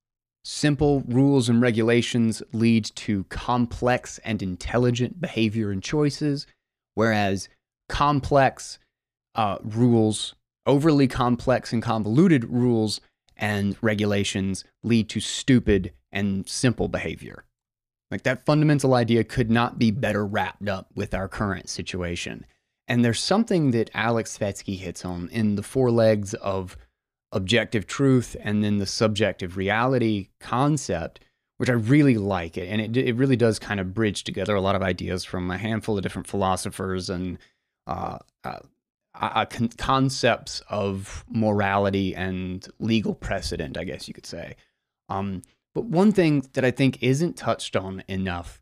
A: Simple rules and regulations lead to complex and intelligent behavior and choices, whereas complex uh, rules, overly complex and convoluted rules and regulations lead to stupid and simple behavior. Like that fundamental idea could not be better wrapped up with our current situation. And there's something that Alex Svetski hits on in the four legs of objective truth and then the subjective reality concept, which I really like it. And it, it really does kind of bridge together a lot of ideas from a handful of different philosophers and uh, uh, uh, con concepts of morality and legal precedent, I guess you could say. Um, but one thing that I think isn't touched on enough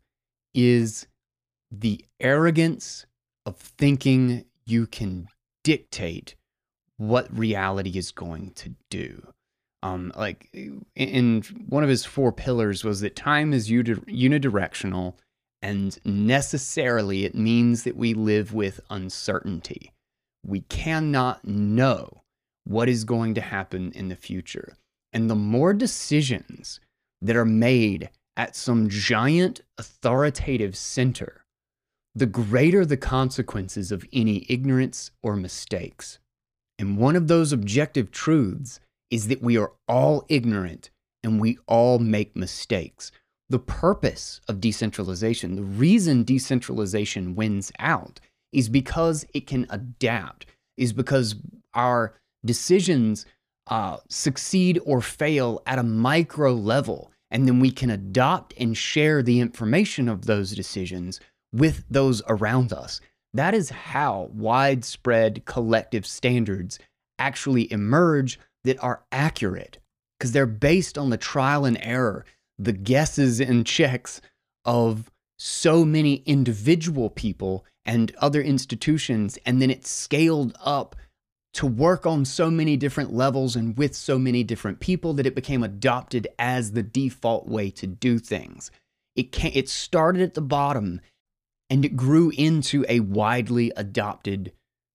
A: is the arrogance of thinking you can dictate what reality is going to do. Um, like in one of his four pillars was that time is unidirectional and necessarily it means that we live with uncertainty. We cannot know what is going to happen in the future. And the more decisions that are made at some giant authoritative center, the greater the consequences of any ignorance or mistakes. And one of those objective truths is that we are all ignorant and we all make mistakes. The purpose of decentralization, the reason decentralization wins out, is because it can adapt, is because our decisions uh, succeed or fail at a micro level, and then we can adopt and share the information of those decisions with those around us. That is how widespread collective standards actually emerge that are accurate, because they're based on the trial and error, the guesses and checks of so many individual people and other institutions, and then it's scaled up to work on so many different levels and with so many different people that it became adopted as the default way to do things. It can, it started at the bottom and it grew into a widely adopted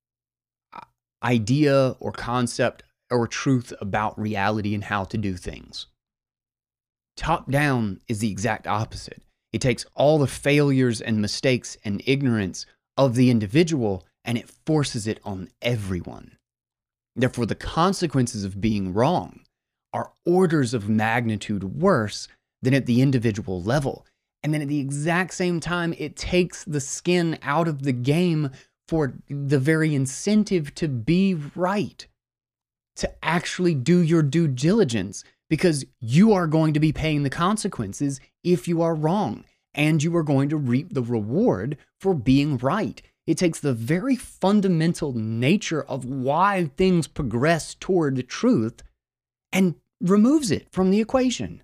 A: idea or concept or truth about reality and how to do things. Top down is the exact opposite. It takes all the failures and mistakes and ignorance of the individual and it forces it on everyone. Therefore, the consequences of being wrong are orders of magnitude worse than at the individual level. And then at the exact same time, it takes the skin out of the game for the very incentive to be right, to actually do your due diligence, because you are going to be paying the consequences if you are wrong, and you are going to reap the reward for being right. It takes the very fundamental nature of why things progress toward truth and removes it from the equation.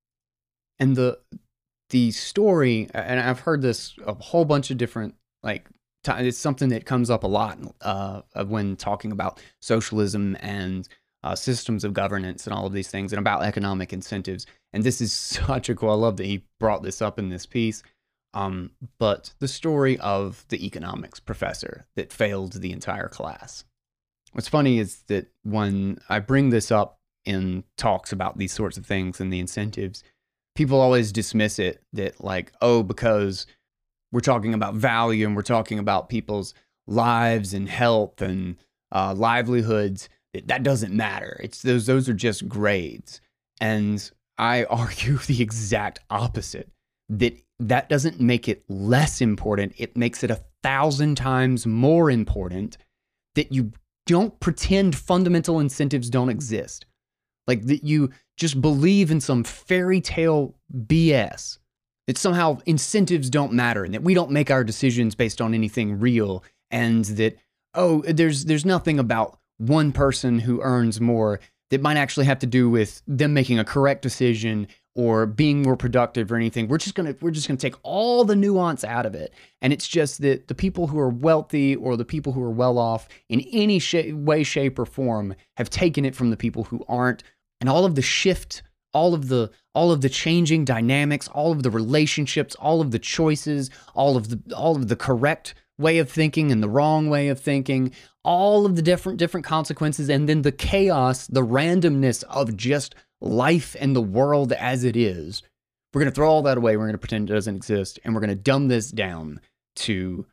A: And the the story, and I've heard this a whole bunch of different, like, it's something that comes up a lot uh, when talking about socialism and uh, systems of governance and all of these things, and about economic incentives. And this is such a cool, I love that he brought this up in this piece. Um, but the story of the economics professor that failed the entire class. What's funny is that when I bring this up in talks about these sorts of things and the incentives, people always dismiss it that, like, oh, because we're talking about value and we're talking about people's lives and health and uh, livelihoods, that, that doesn't matter. It's those, those are just grades. And I argue the exact opposite, that that doesn't make it less important. It makes it a thousand times more important that you don't pretend fundamental incentives don't exist. Like that you just believe in some fairy tale B S, that somehow incentives don't matter and that we don't make our decisions based on anything real, and that, oh, there's there's nothing about one person who earns more that might actually have to do with them making a correct decision or being more productive or anything. We're just gonna we're just gonna take all the nuance out of it, and it's just that the people who are wealthy or the people who are well off in any sh- way, shape, or form have taken it from the people who aren't, and all of the shift, all of the all of the changing dynamics, all of the relationships, all of the choices, all of the all of the correct way of thinking and the wrong way of thinking, all of the different different consequences, and then the chaos, the randomness of just life and the world as it is. We're going to throw all that away. We're going to pretend it doesn't exist, and we're going to dumb this down to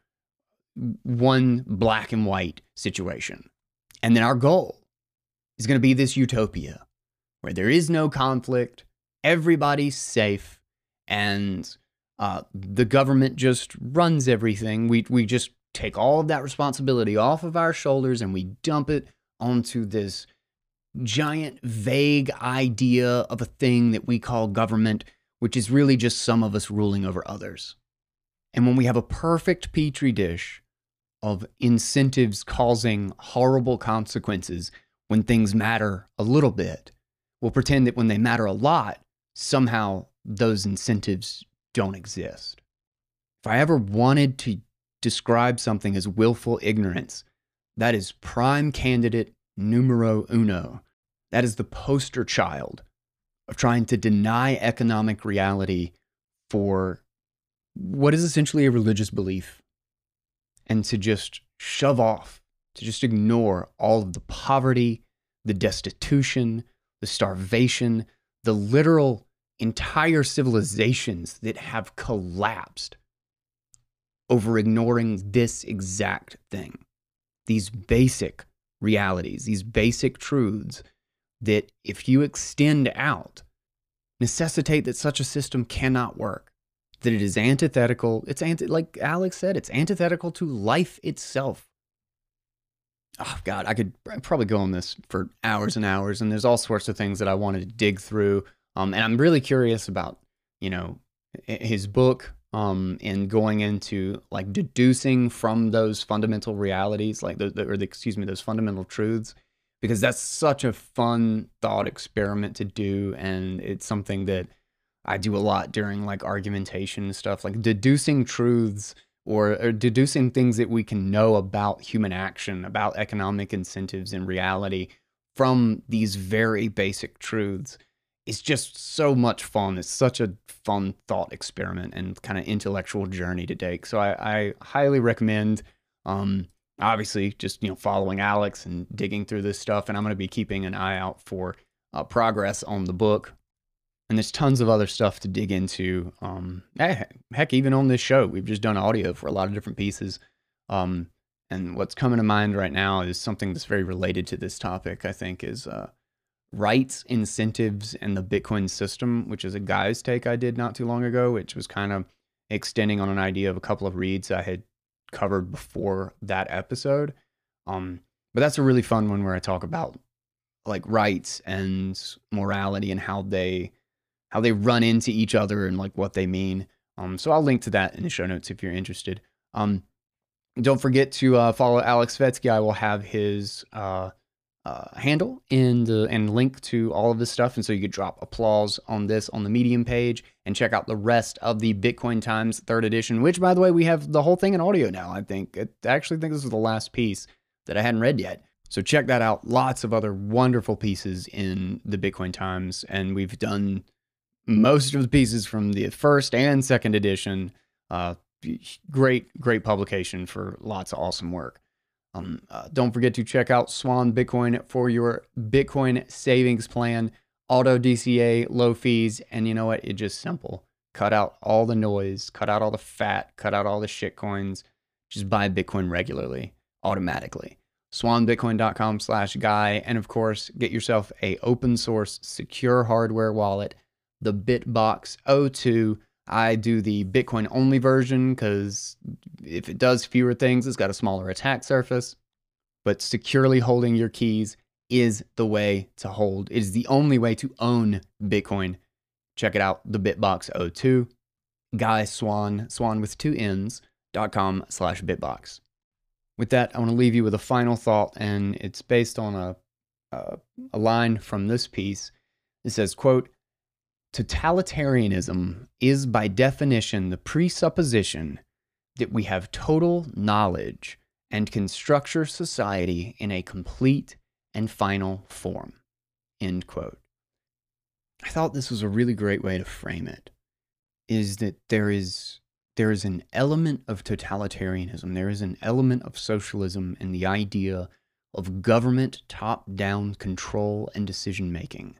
A: one black and white situation. And then our goal is going to be this utopia where there is no conflict, everybody's safe, and uh, the government just runs everything. We we just take all of that responsibility off of our shoulders and we dump it onto this giant, vague idea of a thing that we call government, which is really just some of us ruling over others. And when we have a perfect petri dish of incentives causing horrible consequences when things matter a little bit, we'll pretend that when they matter a lot, somehow those incentives don't exist. If I ever wanted to describe something as willful ignorance, that is prime candidate numero uno. That is the poster child of trying to deny economic reality for what is essentially a religious belief, and to just shove off, to just ignore all of the poverty, the destitution, the starvation, the literal entire civilizations that have collapsed over ignoring this exact thing. These basic realities, these basic truths that if you extend out, necessitate that such a system cannot work, that it is antithetical. It's anti, like Alex said, it's antithetical to life itself. Oh God, I could probably go on this for hours and hours, and there's all sorts of things that I wanted to dig through. Um, and I'm really curious about, you know, his book, um, and going into like deducing from those fundamental realities, like the, the or the, excuse me, those fundamental truths, because that's such a fun thought experiment to do, and it's something that I do a lot during like argumentation and stuff, like deducing truths or, or deducing things that we can know about human action, about economic incentives and reality from these very basic truths. It's just so much fun. It's such a fun thought experiment and kind of intellectual journey to take. So I, I highly recommend, um, obviously, just, you know, following Alex and digging through this stuff. And I'm going to be keeping an eye out for uh, progress on the book. And there's tons of other stuff to dig into. Um, heck, even on this show, we've just done audio for a lot of different pieces. Um, and what's coming to mind right now is something that's very related to this topic, I think, is uh, rights, incentives, and the Bitcoin system, which is a guy's take I did not too long ago, which was kind of extending on an idea of a couple of reads I had covered before that episode. Um, but that's a really fun one where I talk about like rights and morality and how they how they run into each other and like what they mean. Um, so I'll link to that in the show notes if you're interested. Um, don't forget to uh, follow Alex Svetski. I will have his uh, uh, handle in the, and link to all of this stuff. And so you could drop applause on this on the Medium page and check out the rest of the Bitcoin Times third edition, which, by the way, we have the whole thing in audio now, I think. I actually think this is the last piece that I hadn't read yet. So check that out. Lots of other wonderful pieces in the Bitcoin Times. And we've done most of the pieces from the first and second edition. Uh, great, great publication for lots of awesome work. Um, uh, don't forget to check out Swan Bitcoin for your Bitcoin savings plan. Auto D C A, low fees, and you know what? It's just simple. Cut out all the noise, cut out all the fat, cut out all the shit coins. Just buy Bitcoin regularly, automatically. swanbitcoin.com slash guy. And of course, get yourself a open source secure hardware wallet, the BitBox O two. I do the Bitcoin only version because if it does fewer things, it's got a smaller attack surface. But securely holding your keys is the way to hold. It is the only way to own Bitcoin. Check it out, the BitBox O two. Guy Swan, Swan with two N's, dot com slash BitBox. With that, I want to leave you with a final thought, and it's based on a, a, a line from this piece. It says, quote, "Totalitarianism is by definition the presupposition that we have total knowledge and can structure society in a complete and final form." End quote. I thought this was a really great way to frame it, is that there is there is an element of totalitarianism, there is an element of socialism and the idea of government top-down control and decision-making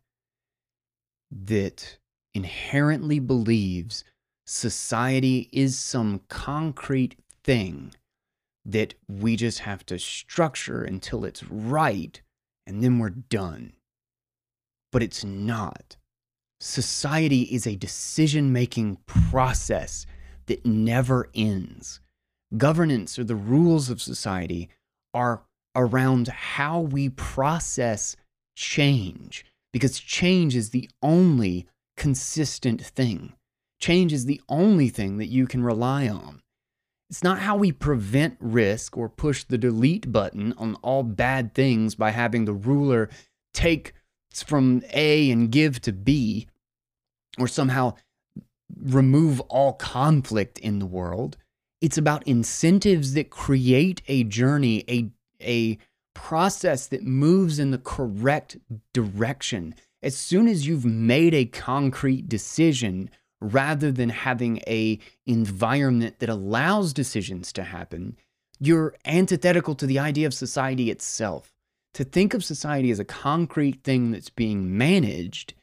A: that inherently believes society is some concrete thing that we just have to structure until it's right, and then we're done. But it's not. Society is a decision-making process that never ends. Governance, or the rules of society, are around how we process change, because change is the only consistent thing. Change is the only thing that you can rely on. It's not how we prevent risk or push the delete button on all bad things by having the ruler take from A and give to B, or somehow remove all conflict in the world. It's about incentives that create a journey, a, a process that moves in the correct direction. As soon as you've made a concrete decision, rather than having a environment that allows decisions to happen, you're antithetical to the idea of society itself. To think of society as a concrete thing that's being managed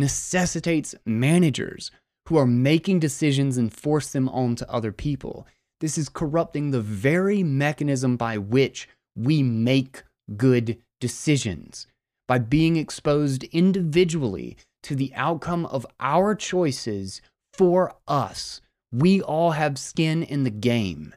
A: necessitates managers who are making decisions and force them on to other people. This is corrupting the very mechanism by which we make good decisions. By being exposed individually to the outcome of our choices for us, we all have skin in the game.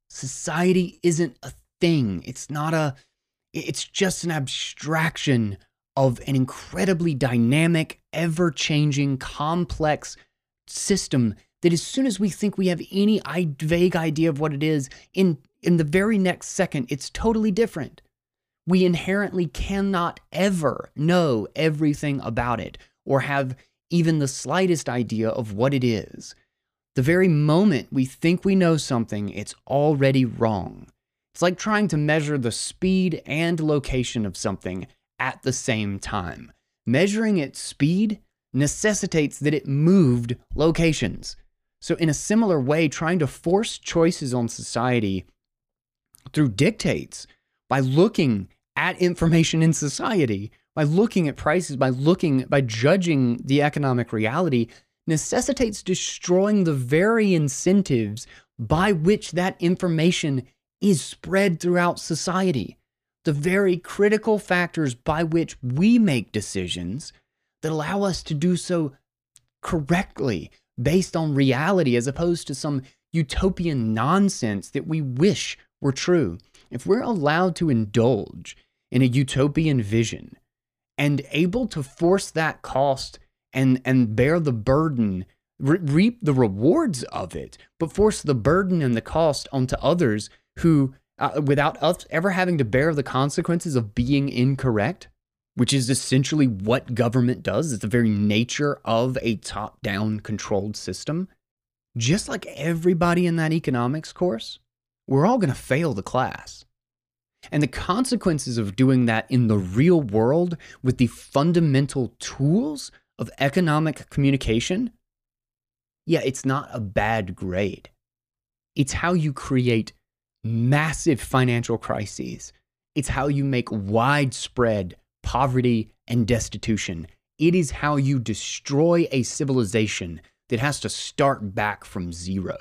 A: Society isn't a thing. It's not a, it's just an abstraction of an incredibly dynamic, ever-changing, complex system that as soon as we think we have any vague idea of what it is, in, in the very next second, it's totally different. We inherently cannot ever know everything about it or have even the slightest idea of what it is. The very moment we think we know something, it's already wrong. It's like trying to measure the speed and location of something at the same time. Measuring its speed necessitates that it moved locations. So in a similar way, trying to force choices on society through dictates by looking at information in society, by looking at prices, by looking, by judging the economic reality, necessitates destroying the very incentives by which that information is spread throughout society. The very critical factors by which we make decisions that allow us to do so correctly based on reality as opposed to some utopian nonsense that we wish were true. If we're allowed to indulge in a utopian vision and able to force that cost and, and bear the burden, re- reap the rewards of it, but force the burden and the cost onto others who, uh, without us ever having to bear the consequences of being incorrect, which is essentially what government does. It's the very nature of a top-down controlled system. Just like everybody in that economics course, we're all going to fail the class. And the consequences of doing that in the real world with the fundamental tools of economic communication, yeah, it's not a bad grade. It's how you create massive financial crises. It's how you make widespread poverty and destitution. It is how you destroy a civilization that has to start back from zero.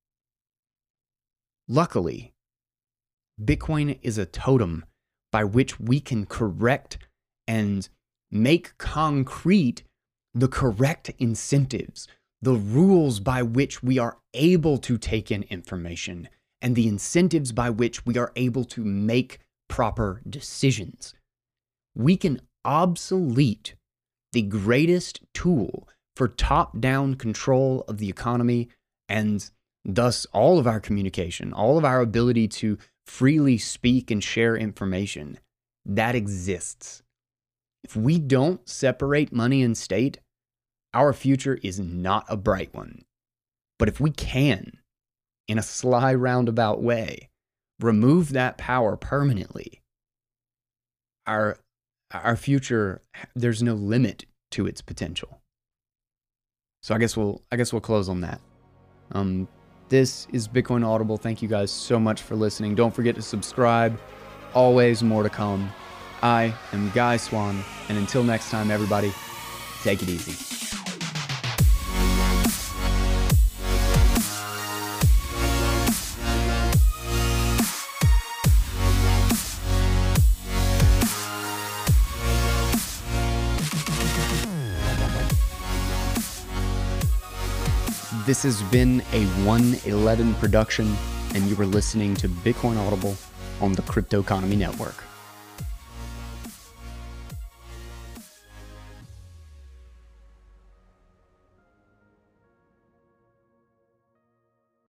A: Luckily, Bitcoin is a totem by which we can correct and make concrete the correct incentives, the rules by which we are able to take in information, and the incentives by which we are able to make proper decisions. We can obsolete the greatest tool for top-down control of the economy and thus all of our communication, all of our ability to freely speak and share information that exists. If we don't separate money and state, our future is not a bright one. But if we can, in a sly roundabout way, remove that power permanently, our Our future, there's no limit to its potential. So I guess we'll, I guess we'll close on that. Um, this is Bitcoin Audible. Thank you guys so much for listening. Don't forget to subscribe. Always more to come. I am Guy Swan, and until next time, everybody, take it easy. This has been a one eleven production, and you were listening to Bitcoin Audible on the Crypto Economy Network.